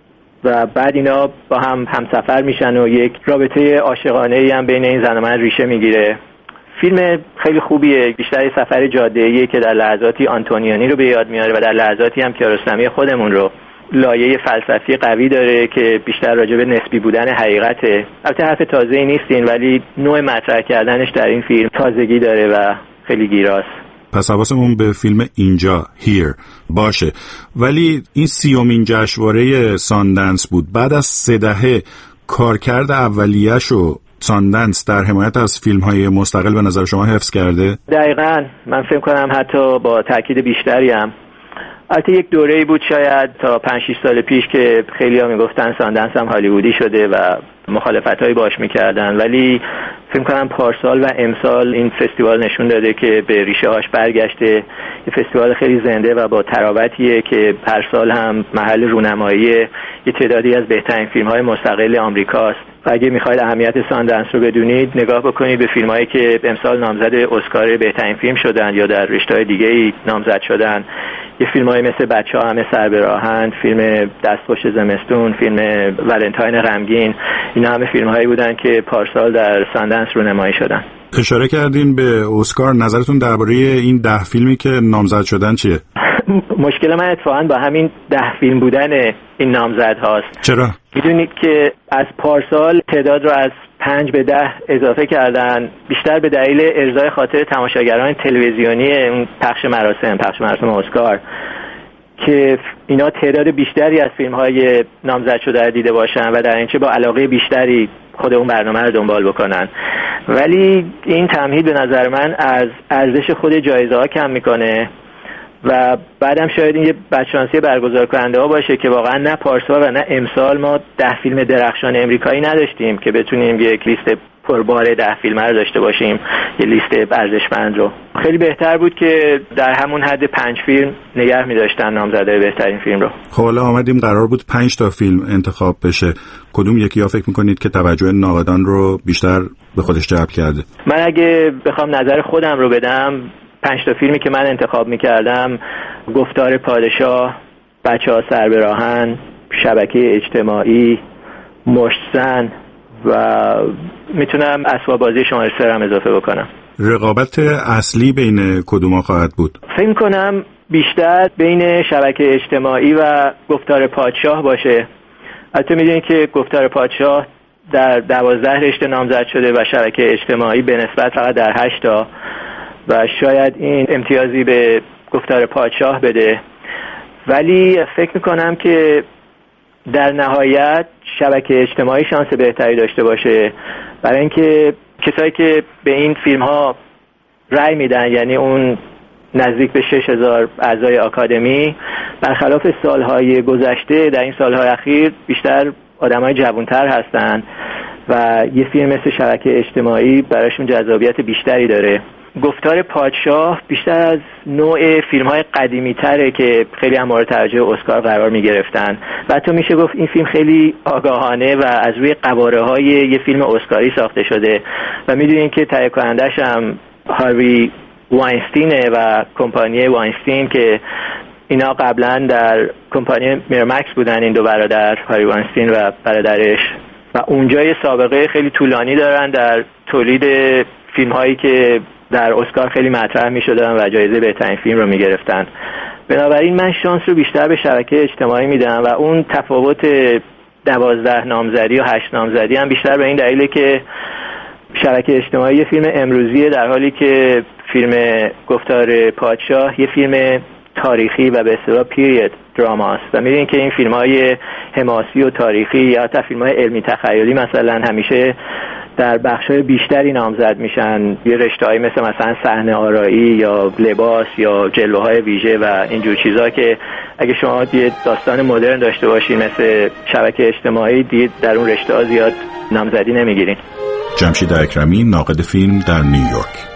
و بعد اینا با هم همسفر میشن و یک رابطه عاشقانه‌ای هم بین این زن و مرد ریشه میگیره. فیلم خیلی خوبیه، بیشتر یه سفر جاده‌ایه که در لحظاتی آنتونیانی رو به یاد میاره و در لحظاتی هم کیارستمی خودمون رو. لایه فلسفی قوی داره که بیشتر راجع به نسبی بودن حقیقته. البته حرف تازه‌ای نیستین، ولی نوع مطرح کردنش در این فیلم تازگی داره و خیلی گیراست. پس حواسمون به فیلم اینجا هیر باشه. ولی این سیومین جشنواره ساندنس بود. بعد از سه دهه کارکرد اولیه‌شو ساندنس در حمایت از فیلم‌های مستقل به نظر شما حفظ کرده؟ دقیقاً. من فکر کنم حتی با تاکید بیشتری هم. البته یک دوره‌ای بود شاید تا پنج شش سال پیش که خیلی‌ها میگفتن ساندنس هم هالیوودی شده و مخالفتایی باش میکردن، ولی فکر کنم پارسال و امسال این فستیوال نشون داده که به ریشه هاش برگشته. یه فستیوال خیلی زنده و با تراوتیه که هر سال هم محل رونمایی یه تعدادی از بهترین فیلم‌های مستقل آمریکاست. و اگه میخواید اهمیت ساندنس رو بدونید نگاه بکنید به فیلم‌هایی که امسال نامزد اسکار بهترین فیلم شدن یا در رشته‌های دیگه‌ای نامزد شدن. یه فیلم‌های مثل بچه‌ها همه سر به راهند، فیلم دستخوش زمستون، فیلم ولنتاین غمگین، اینا همه فیلم‌هایی بودن که پارسال در ساندنس رونمایی شدن. اشاره کردین به اسکار، نظرتون درباره این ده فیلمی که نامزد شدن چیه؟ مشکل من اتفاقاً با همین ده فیلم بودن این نامزد هاست. چرا؟ میدونید که از پارسال تعداد رو از پنج به ده اضافه کردن، بیشتر به دلیل ارضای خاطر تماشاگران تلویزیونی اون پخش مراسم پخش مراسم اسکار که اینا تعداد بیشتری از فیلم‌های نامزد شده رو دیده باشن و در اینچه با علاقه بیشتری خود اون برنامه رو دنبال بکنن. ولی این تمهید به نظر من از ارزش خود جایزه ها کم میکنه و بعدم شاید این یه بدشانسی برگزار کننده ها باشه که واقعا نه پارسال و نه امسال ما ده فیلم درخشان امریکایی نداشتیم که بتونیم یک لیست پربار ده فیلمه رو داشته باشیم، یه لیست ارزشمند رو. خیلی بهتر بود که در همون حد پنج فیلم نگه می‌داشتن نامزدای بهترین فیلم رو. خب حالا آمدیم قرار بود پنج تا فیلم انتخاب بشه، کدوم یکی ها فکر می‌کنید که توجه ناقدان رو بیشتر به خودش جلب کرده؟ من اگه بخوام نظر خودم رو بدم، پنج تا فیلمی که من انتخاب می‌کردم گفتار پادشاه، بچه‌ها سر به راهن، شبکه اجتماعی، مشتزن و میتونم اسباب بازی شماره سه هم اضافه بکنم. رقابت اصلی بین کدوم خواهد بود؟ فکر کنم بیشتر بین شبکه اجتماعی و گفتار پادشاه باشه. البته میدونید که گفتار پادشاه در دوازده رشته نامزد شده و شبکه اجتماعی به نسبت فقط در هشت تا و شاید این امتیازی به گفتار پادشاه بده، ولی فکر میکنم که در نهایت شبکه اجتماعی شانس بهتری داشته باشه، برای اینکه کسایی که به این فیلم ها رأی میدن، یعنی اون نزدیک به شش هزار اعضای آکادمی، برخلاف سالهای گذشته در این سالهای اخیر بیشتر آدمای جوانتر هستن و یه فیلم مثل شبکه اجتماعی براشون جذابیت بیشتری داره. گفتار پادشاه بیشتر از نوع فیلم‌های قدیمی‌تره که خیلی هم مورد توجه اسکار قرار می‌گرفتن و حتی میشه گفت این فیلم خیلی آگاهانه و از روی قواره‌های یه فیلم اسکاری ساخته شده و می‌دونین که تهیه کنندش هم هاروی واینستینه و کمپانی واینستین که اینا قبلا در کمپانی میرمکس بودن، این دو برادر، هاروی واینستین و برادرش، و اونجا یه سابقه خیلی طولانی دارن در تولید فیلم‌هایی که در اسکار خیلی مطرح می‌شدن و جایزه بهترین فیلم رو می‌گرفتن. بنابراین من شانس رو بیشتر به شبکه اجتماعی میدم و اون تفاوت دوازده نامزدی و هشت نامزدی هم بیشتر به این دلیله که شبکه اجتماعی یه فیلم امروزیه، در حالی که فیلم گفتار پادشاه یه فیلم تاریخی و به اصطلاح پیریود دراماست و می‌بینید که این فیلم‌های حماسی و تاریخی یا حتی فیلم‌های علمی تخیلی مثلا همیشه در بخش‌های بیشتری نامزد میشن، یه رشته‌ای مثل مثلا صحنه آرایی یا لباس یا جلوه‌های ویژه و اینجور چیزا که اگه شما یه داستان مدرن داشته باشین مثل شبکه اجتماعی، دید در اون رشته‌ها زیاد نامزدی نمیگیرین. جمشید اکرمی، ناقد فیلم در نیویورک.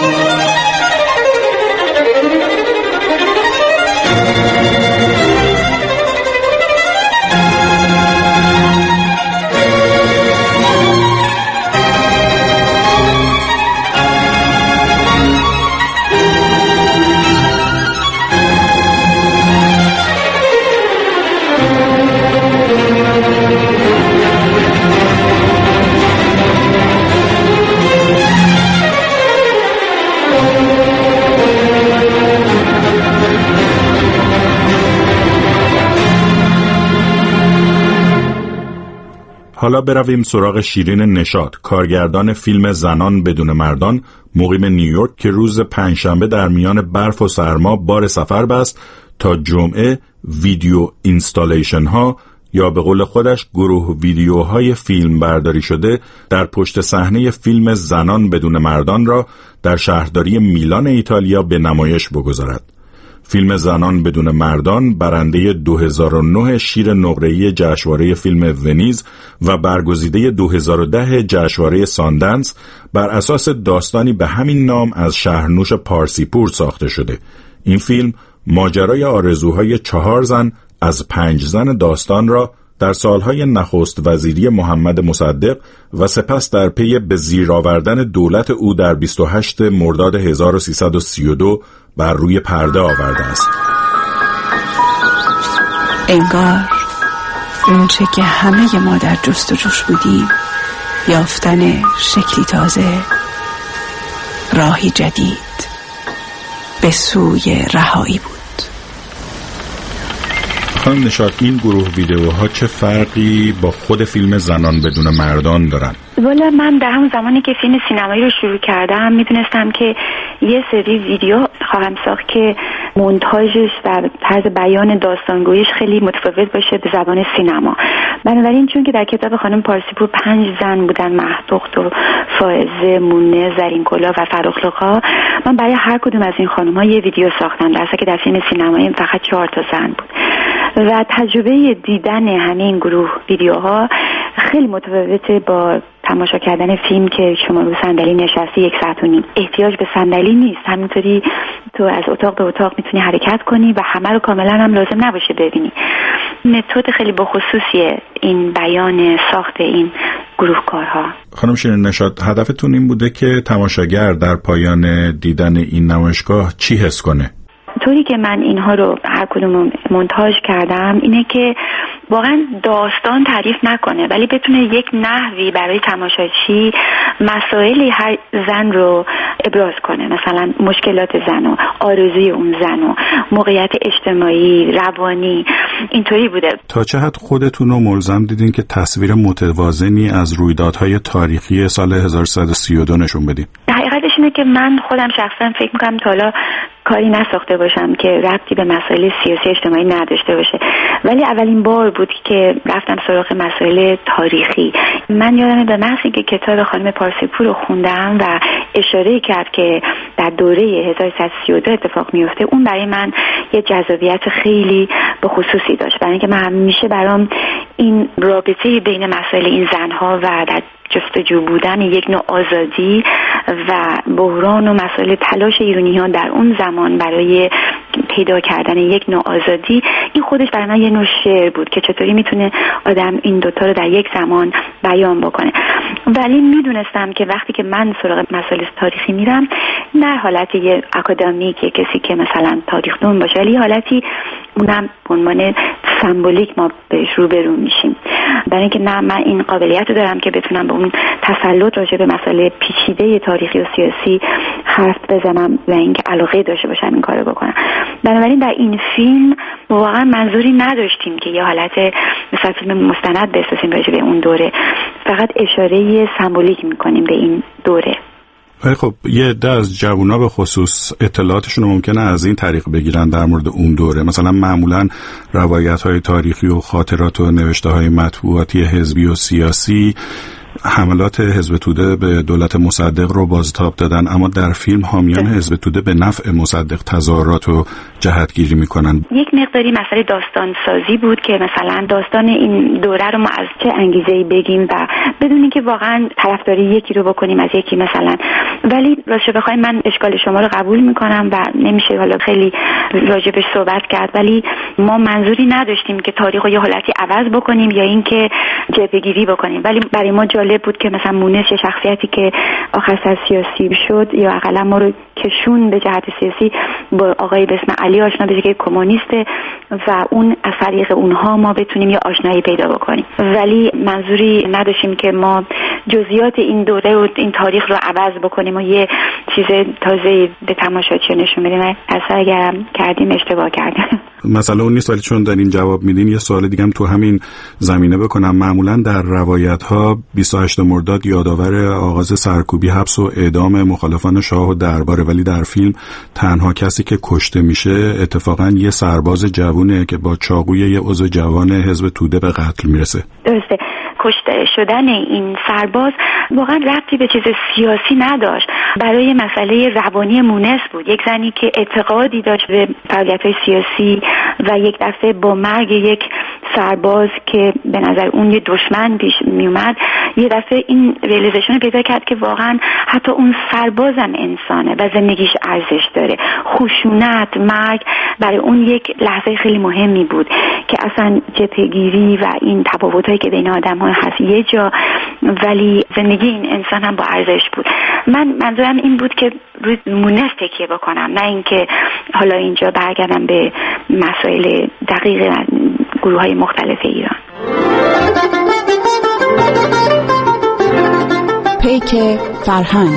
حالا برویم سراغ شیرین نشاط، کارگردان فیلم زنان بدون مردان، مقیم نیویورک که روز پنجشنبه در میان برف و سرما بار سفر بست تا جمعه ویدیو اینستالیشن ها یا به قول خودش گروه ویدیوهای فیلم برداری شده در پشت صحنه فیلم زنان بدون مردان را در شهرداری میلان ایتالیا به نمایش بگذارد. فیلم زنان بدون مردان برنده دو هزار و نه شیر نقره‌ای جشنواره فیلم ونیز و برگزیده دو هزار و ده جشنواره ساندنس بر اساس داستانی به همین نام از شهرنوش پارسیپور ساخته شده. این فیلم ماجرای آرزوهای چهار زن از پنج زن داستان را در سالهای نخست وزیری محمد مصدق و سپس در پی به زیر آوردن دولت او در بیست و هشتم مرداد هزار و سیصد و سی و دو بر روی پرده آورده است. انگار اونچه که همه ما در جستجوش بودیم، یافتن شکلی تازه، راهی جدید به سوی رهایی بود. خانم نشاط، این گروه ویدیوها چه فرقی با خود فیلم زنان بدون مردان دارن؟ والا من در همون زمانی که فیلم سینمایی رو شروع کردم میدونستم که یه سری ویدیو خواهم ساخت که مونتاژش و طرز بیان داستانگوییش خیلی متفاوت باشه به زبان سینما. بنابراین چون که در کتاب خانم پارسیپور پنج زن بودن، مهدخت و فائزه، مونه، زرینکلا و فراخلقا، من برای هر کدوم از این خانم‌ها یه ویدیو ساختم، در حالی که در فیلم سینمایی فقط چهار تا زن بود. و تجربه دیدن همه این گروه ویدیوها خیلی متفاوته با تماشا کردن فیلم که شما رو صندلی نشستی یک ساعت و نیم. احتیاج به صندلی نیست، همینطوری تو از اتاق به اتاق میتونی حرکت کنی و همه رو کاملا هم لازم نباشه ببینی. متد خیلی بخصوصیه این بیان ساخت این گروهکارها. خانم شیرین نشاط، هدفتون این بوده که تماشاگر در پایان دیدن این نمایشگاه چی حس کنه؟ طوری که من اینها رو هر کدوم مونتاژ کردم اینه که واقعا داستان تعریف نکنه، ولی بتونه یک نحوی برای تماشاچی مسائل هر زن رو ابراز کنه، مثلا مشکلات زن و آرزوی اون زن و موقعیت اجتماعی، روانی. اینطوری بوده. تا چه حد خودتون رو ملزم دیدین که تصویر متوازنی از رویدادهای تاریخی سال هزار و سیصد و سی و دو نشون بدین؟ حقیقتش اینه که من خودم شخصا فکر میکنم تا حالا کاری نساخته باشم که ربطی به مسائل سیاسی اجتماعی نداشته باشه، ولی اولین بار بود که رفتم سراغ مسائل تاریخی. من یادمه به محض اینکه کتاب خانم پارسیپور رو خوندم و اشاره کرد که در دوره هزار و سیصد و سی و دو اتفاق میفته، اون برای من یه جذابیت خیلی به خصوصی داشت، برای اینکه من همیشه برام این رابطه بین مسائل این زنها و در جستجو بودن یک نوع آزادی و بحران و مسائل تلاش ایرانیان در اون زمان برای پیدا کردن یک نوع آزادی، این خودش برای من یه نوع شعر بود که چطوری میتونه آدم این دوتا رو در یک زمان بیان بکنه. ولی میدونستم که وقتی که من سراغ مسائل تاریخی میرم، نه حالت یه اکادمیک، کسی که مثلا تاریخ دون باشه، ولی حالتی اونم به عنوان سمبولیک ما بهش روبرو میشیم، برای اینکه نه من این قابلیت رو دارم که بتونم به اون تسلط راجع به مسائل پیچیده تاریخی و سیاسی حرف بزنم و اینکه علاقه داشته باشم این کارو بکنم. بنابراین در این فیلم واقعا منظوری نداشتیم که یه حالت مثلا فیلم مستند بسازیم راجع به اون دوره، فقط اشاره سمبولیک میکنیم به این دوره. ولی خب یه عده از جوونا به خصوص اطلاعاتشون ممکنه از این طریق بگیرن در مورد اون دوره، مثلا معمولا روایت‌های تاریخی و خاطرات و نوشته‌های مطبوعاتی حزبی و سیاسی حملات حزب توده به دولت مصدق رو بازتاب دادن، اما در فیلم حامیان حزب توده به نفع مصدق تظاهرات و جهتگیری میکنن. یک مقداری مسئله داستان سازی بود که مثلا داستان این دوره رو ما از چه انگیزه‌ای بگیم و بدون اینکه واقعا طرفداری یکی رو بکنیم از یکی مثلا. ولی راستش بخوایم من اشکال شما رو قبول میکنم و نمیشه حالا خیلی راجبش صحبت کرد، ولی ما منظوری نداشتیم که تاریخ رو یه حالتی عوض بکنیم یا اینکه جبهه‌گیری بکنیم، ولی برای ما جالب بود که مثلا مونس شخصیتی که آخر سر سیاسی شد یا اقلا ما رو کشون به جهت سیاسی با آقای به اسم علی آشنا بشه که کمونیسته و اون از طریق اونها ما بتونیم یه آشنایی پیدا بکنیم، ولی منظوری نداشتیم که ما جزئیات این دوره و این تاریخ رو عوض بکنیم و یه چیز تازه به تماشاچی نشون بدیم. اصلا اگر کردیم اشتباه کردیم. مسئله اون نیست، ولی چون در این جواب میدین یه سوال دیگه هم تو همین زمینه بکنم. معمولا در روایت ها بیست و هشتم مرداد یادآور آغاز سرکوبی، حبس و اعدام مخالفان شاه و درباره، ولی در فیلم تنها کسی که کشته میشه اتفاقا یه سرباز جوونه که با چاقوی یه عضو جوان حزب توده به قتل میرسه. درسته. کشته شدن این سرباز واقعا ربطی به چیز سیاسی نداشت، برای مسئله روانی مونس بود. یک زنی که اعتقادی داشت به فعالیت‌های سیاسی و یک دفعه با مرگ یک سرباز که به نظر اون یه دشمن پیش می اومد، یه دفعه این ریالیزیشن پیدا کرد که واقعا حتی اون سربازم انسانه و زندگیش ارزش داره. خشونت، مرگ برای اون یک لحظه خیلی مهمی بود که اصلا جبهه‌گیری و این تفاوتایی که بین آدم‌ها هست یه جا، ولی زندگی این انسان هم با ارزش بود. من منظورم این بود که روی مونس تکیه بکنم، نه اینکه حالا اینجا برگردم به مسائل دقیق گروه‌های مختلف ایران. پیک فرهنگ.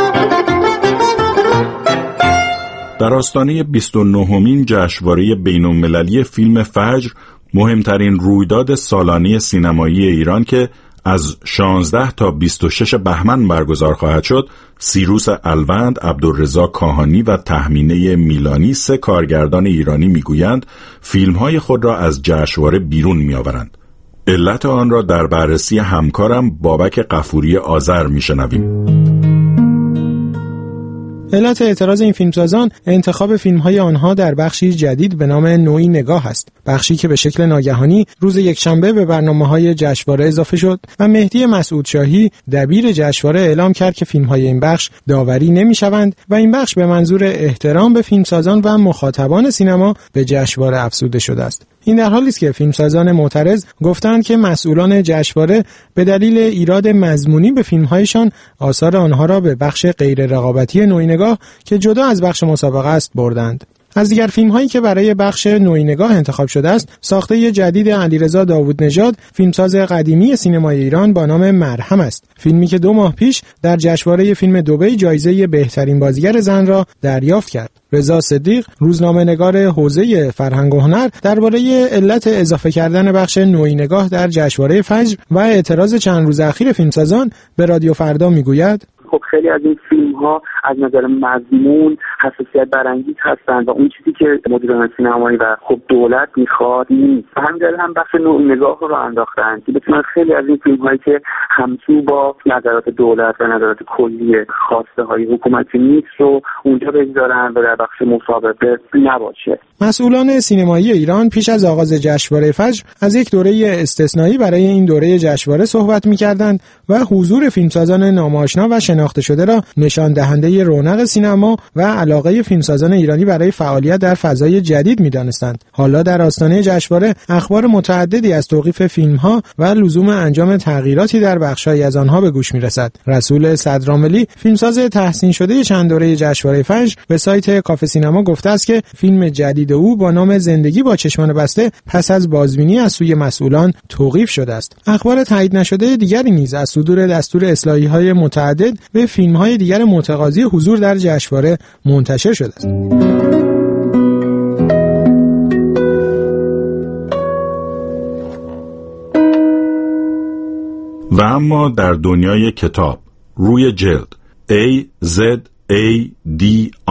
در آستانه بیست و نهمین جشنواره بین‌المللی فیلم فجر، مهمترین رویداد سالانه سینمایی ایران که از شانزده تا بیست و شش بهمن برگزار خواهد شد، سیروس الوند، عبدالرضا کاهانی و تهمینه میلانی، سه کارگردان ایرانی میگویند فیلم‌های خود را از جشنواره بیرون می‌آورند. علت آن را در بررسی همکارم بابک غفوری آذر می‌شنویم. علت اعتراض این فیلمسازان انتخاب فیلم‌های آنها در بخشی جدید به نام نوعی نگاه است، بخشی که به شکل ناگهانی روز یکشنبه به برنامه‌های جشنواره اضافه شد و مهدی مسعود شاهی دبیر جشنواره اعلام کرد که فیلم‌های این بخش داوری نمی‌شوند و این بخش به منظور احترام به فیلمسازان و مخاطبان سینما به جشنواره افزوده شده است. این در حالی است که فیلمسازان معترض گفتند که مسئولان جشنواره به دلیل ایراد مضمونی به فیلم‌هایشان آثار آنها را به بخش غیر رقابتی نوعی نگاه که جدا از بخش مسابقه است بردند. از دیگر فیلم‌هایی که برای بخش نوعی نگاه انتخاب شده است، ساخته جدید علیرضا داوودنژاد، فیلمساز قدیمی سینمای ایران با نام مرهم است. فیلمی که دو ماه پیش در جشنواره فیلم دبی جایزه بهترین بازیگر زن را دریافت کرد. رضا صدیق، روزنامه‌نگار حوزه فرهنگ و هنر، درباره علت اضافه کردن بخش نوعی نگاه در جشنواره فجر و اعتراض چند روز اخیر فیلمسازان به رادیو فردا میگوید: خب خیلی از این فیلم ها از نظر مضمون حساسیت برانگیز هستند و اون چیزی که مدیران سینمایی و خب دولت میخواد نیست. همین دلیل هم بخش نوع نگاه رو انداختن که بتونن خیلی از این فیلم هایی که همسو با نظرات دولت و نظرات کلی خواسته های حکومتی نیست رو اونجا بگذارن و در بخش مسابقه نباشه. مسئولان سینمایی ایران پیش از آغاز جشنواره فجر از یک دوره استثنایی برای این دوره جشنواره صحبت می‌کردند و حضور فیلمسازان نامآشنا و شناخته شده را نشان دهنده رونق سینما و علاقه فیلمسازان ایرانی برای فعالیت در فضای جدید می‌دانستند. حالا در آستانه جشنواره اخبار متعددی از توقیف فیلم‌ها و لزوم انجام تغییراتی در بخش‌هایی از آنها به گوش می‌رسد. رسول صدراملی، فیلمساز تحسین شده چند دوره جشنواره فجر، به سایت کافه سینما گفته است که فیلم جدید او با نام زندگی با چشمان بسته پس از بازبینی از سوی مسئولان توقیف شده است. اخبار تایید نشده دیگری نیز از صدور دستور اصلاحی‌های متعدد به فیلم‌های دیگر متقاضی حضور در جشنواره منتشر شده است. و اما در دنیای کتاب روی جلد A Z A D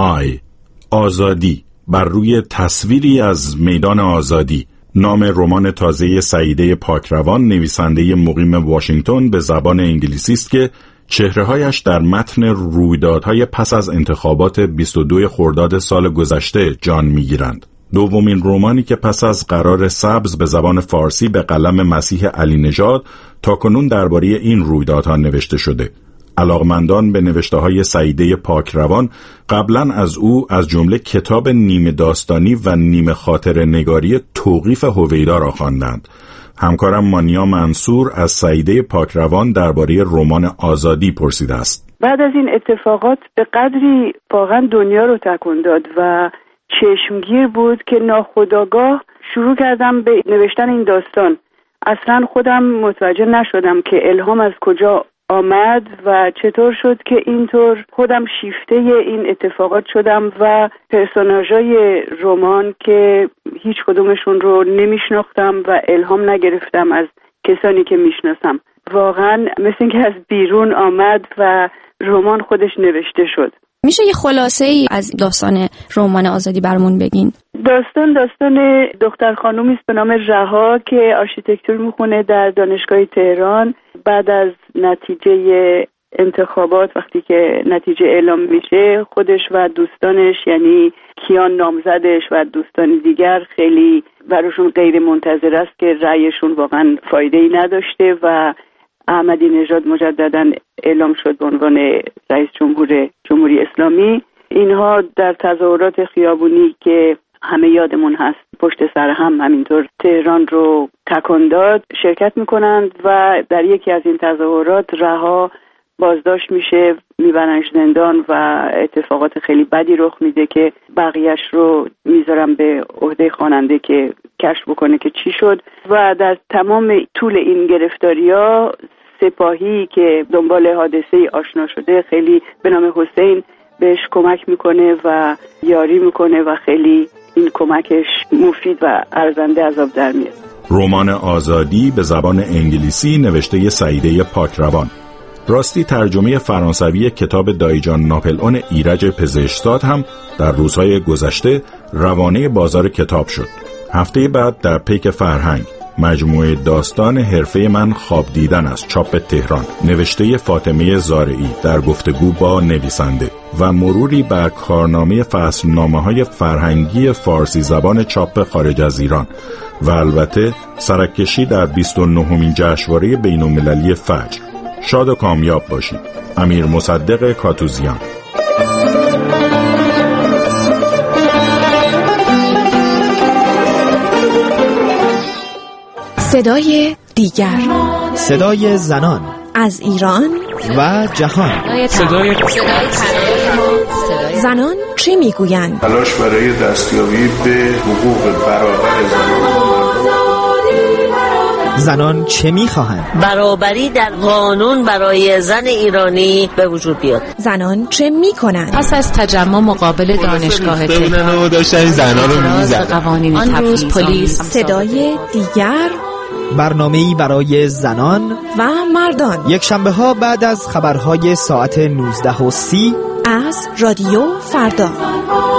I آزادی بر روی تصویری از میدان آزادی، نام رمان تازه سعیده پاکروان، نویسنده مقیم واشنگتن، به زبان انگلیسی است که چهره‌هایش در متن رویدادهای پس از انتخابات بیست و دو خرداد سال گذشته جان می‌گیرند. دومین رمانی که پس از قرار سبز به زبان فارسی به قلم مسیح علی نژاد تاکنون درباره این رویدادها نوشته شده. علاقمندان به نوشته‌های سعیده پاکروان قبلا از او از جمله کتاب نیمه داستانی و نیمه خاطره نگاری توقیف هویدا را خواندند. همکارم مانیا منصور از سعیده پاکروان درباره رمان آزادی پرسیده است. بعد از این اتفاقات به قدری واقعا دنیا رو تکون داد و چشمگیر بود که ناخودآگاه شروع کردم به نوشتن این داستان. اصلا خودم متوجه نشدم که الهام از کجا آمد و چطور شد که اینطور خودم شیفته این اتفاقات شدم و پرسوناژهای رمان که هیچ کدومشون رو نمیشناختم و الهام نگرفتم از کسانی که میشناسم. واقعا مثل اینکه از بیرون آمد و رمان خودش نوشته شد. میشه یه خلاصه ای از داستان رمان آزادی برمون بگین؟ داستان داستان دختر خانومی است به نام رها که آرشیتکتور میخونه در دانشگاه تهران. بعد از نتیجه انتخابات، وقتی که نتیجه اعلام میشه، خودش و دوستانش یعنی کیان نامزدش و دوستان دیگر خیلی براشون غیر منتظر است که رأیشون واقعا فایده‌ای نداشته و احمدی نژاد مجددا اعلام شد به عنوان رئیس جمهور جمهوری اسلامی. اینها در تظاهرات خیابونی که همه یادمون هست پشت سر هم همینطور تهران رو تکان داد شرکت میکنند و در یکی از این تظاهرات رها بازداشت میشه، میبرنش زندان و اتفاقات خیلی بدی رخ میده که بقیهش رو میذارم به عهده خواننده که کشف بکنه که چی شد. و در تمام طول این گرفتاری‌ها سپاهی که دنبال حادثه آشنا شده خیلی به نام حسین بهش کمک میکنه و یاری میکنه و خیلی این کمکش مفید و ارزنده عذاب در میاد. رمان آزادی به زبان انگلیسی نوشته سعیده پاکروان. راستی ترجمه فرانسوی کتاب دایجان ناپلئون ایرج پزشکزاد هم در روزهای گذشته روانه بازار کتاب شد. هفته بعد در پیک فرهنگ مجموعه داستان حرفه من خواب دیدن است، چاپ تهران، نوشته فاطمه زارعی در گفتگو با نویسنده و مروری بر کارنامه فصلنامه‌های فرهنگی فارسی زبان چاپ خارج از ایران و البته سرکشی در بیست و نهمین جشنواره بین‌المللی فجر. شاد و کامیاب باشید. امیر مصدق کاتوزیان. صدای دیگر، صدای زنان از ایران و جهان. صدای زنان چه میگویند؟ تلاش برای دستیابی به حقوق برابر زنان. زنان چه میخواهند؟ برابری در قانون برای زن ایرانی به وجود بیاد. زنان چه میکنند؟ پس از تجمع مقابل دانشگاه تهران داشتن زنان رو میزدن. آن روز پلیس. صدای دیگر، برنامه‌ای برای زنان و مردان، یک شنبه ها بعد از خبرهای ساعت نوزده و سی از رادیو فردا.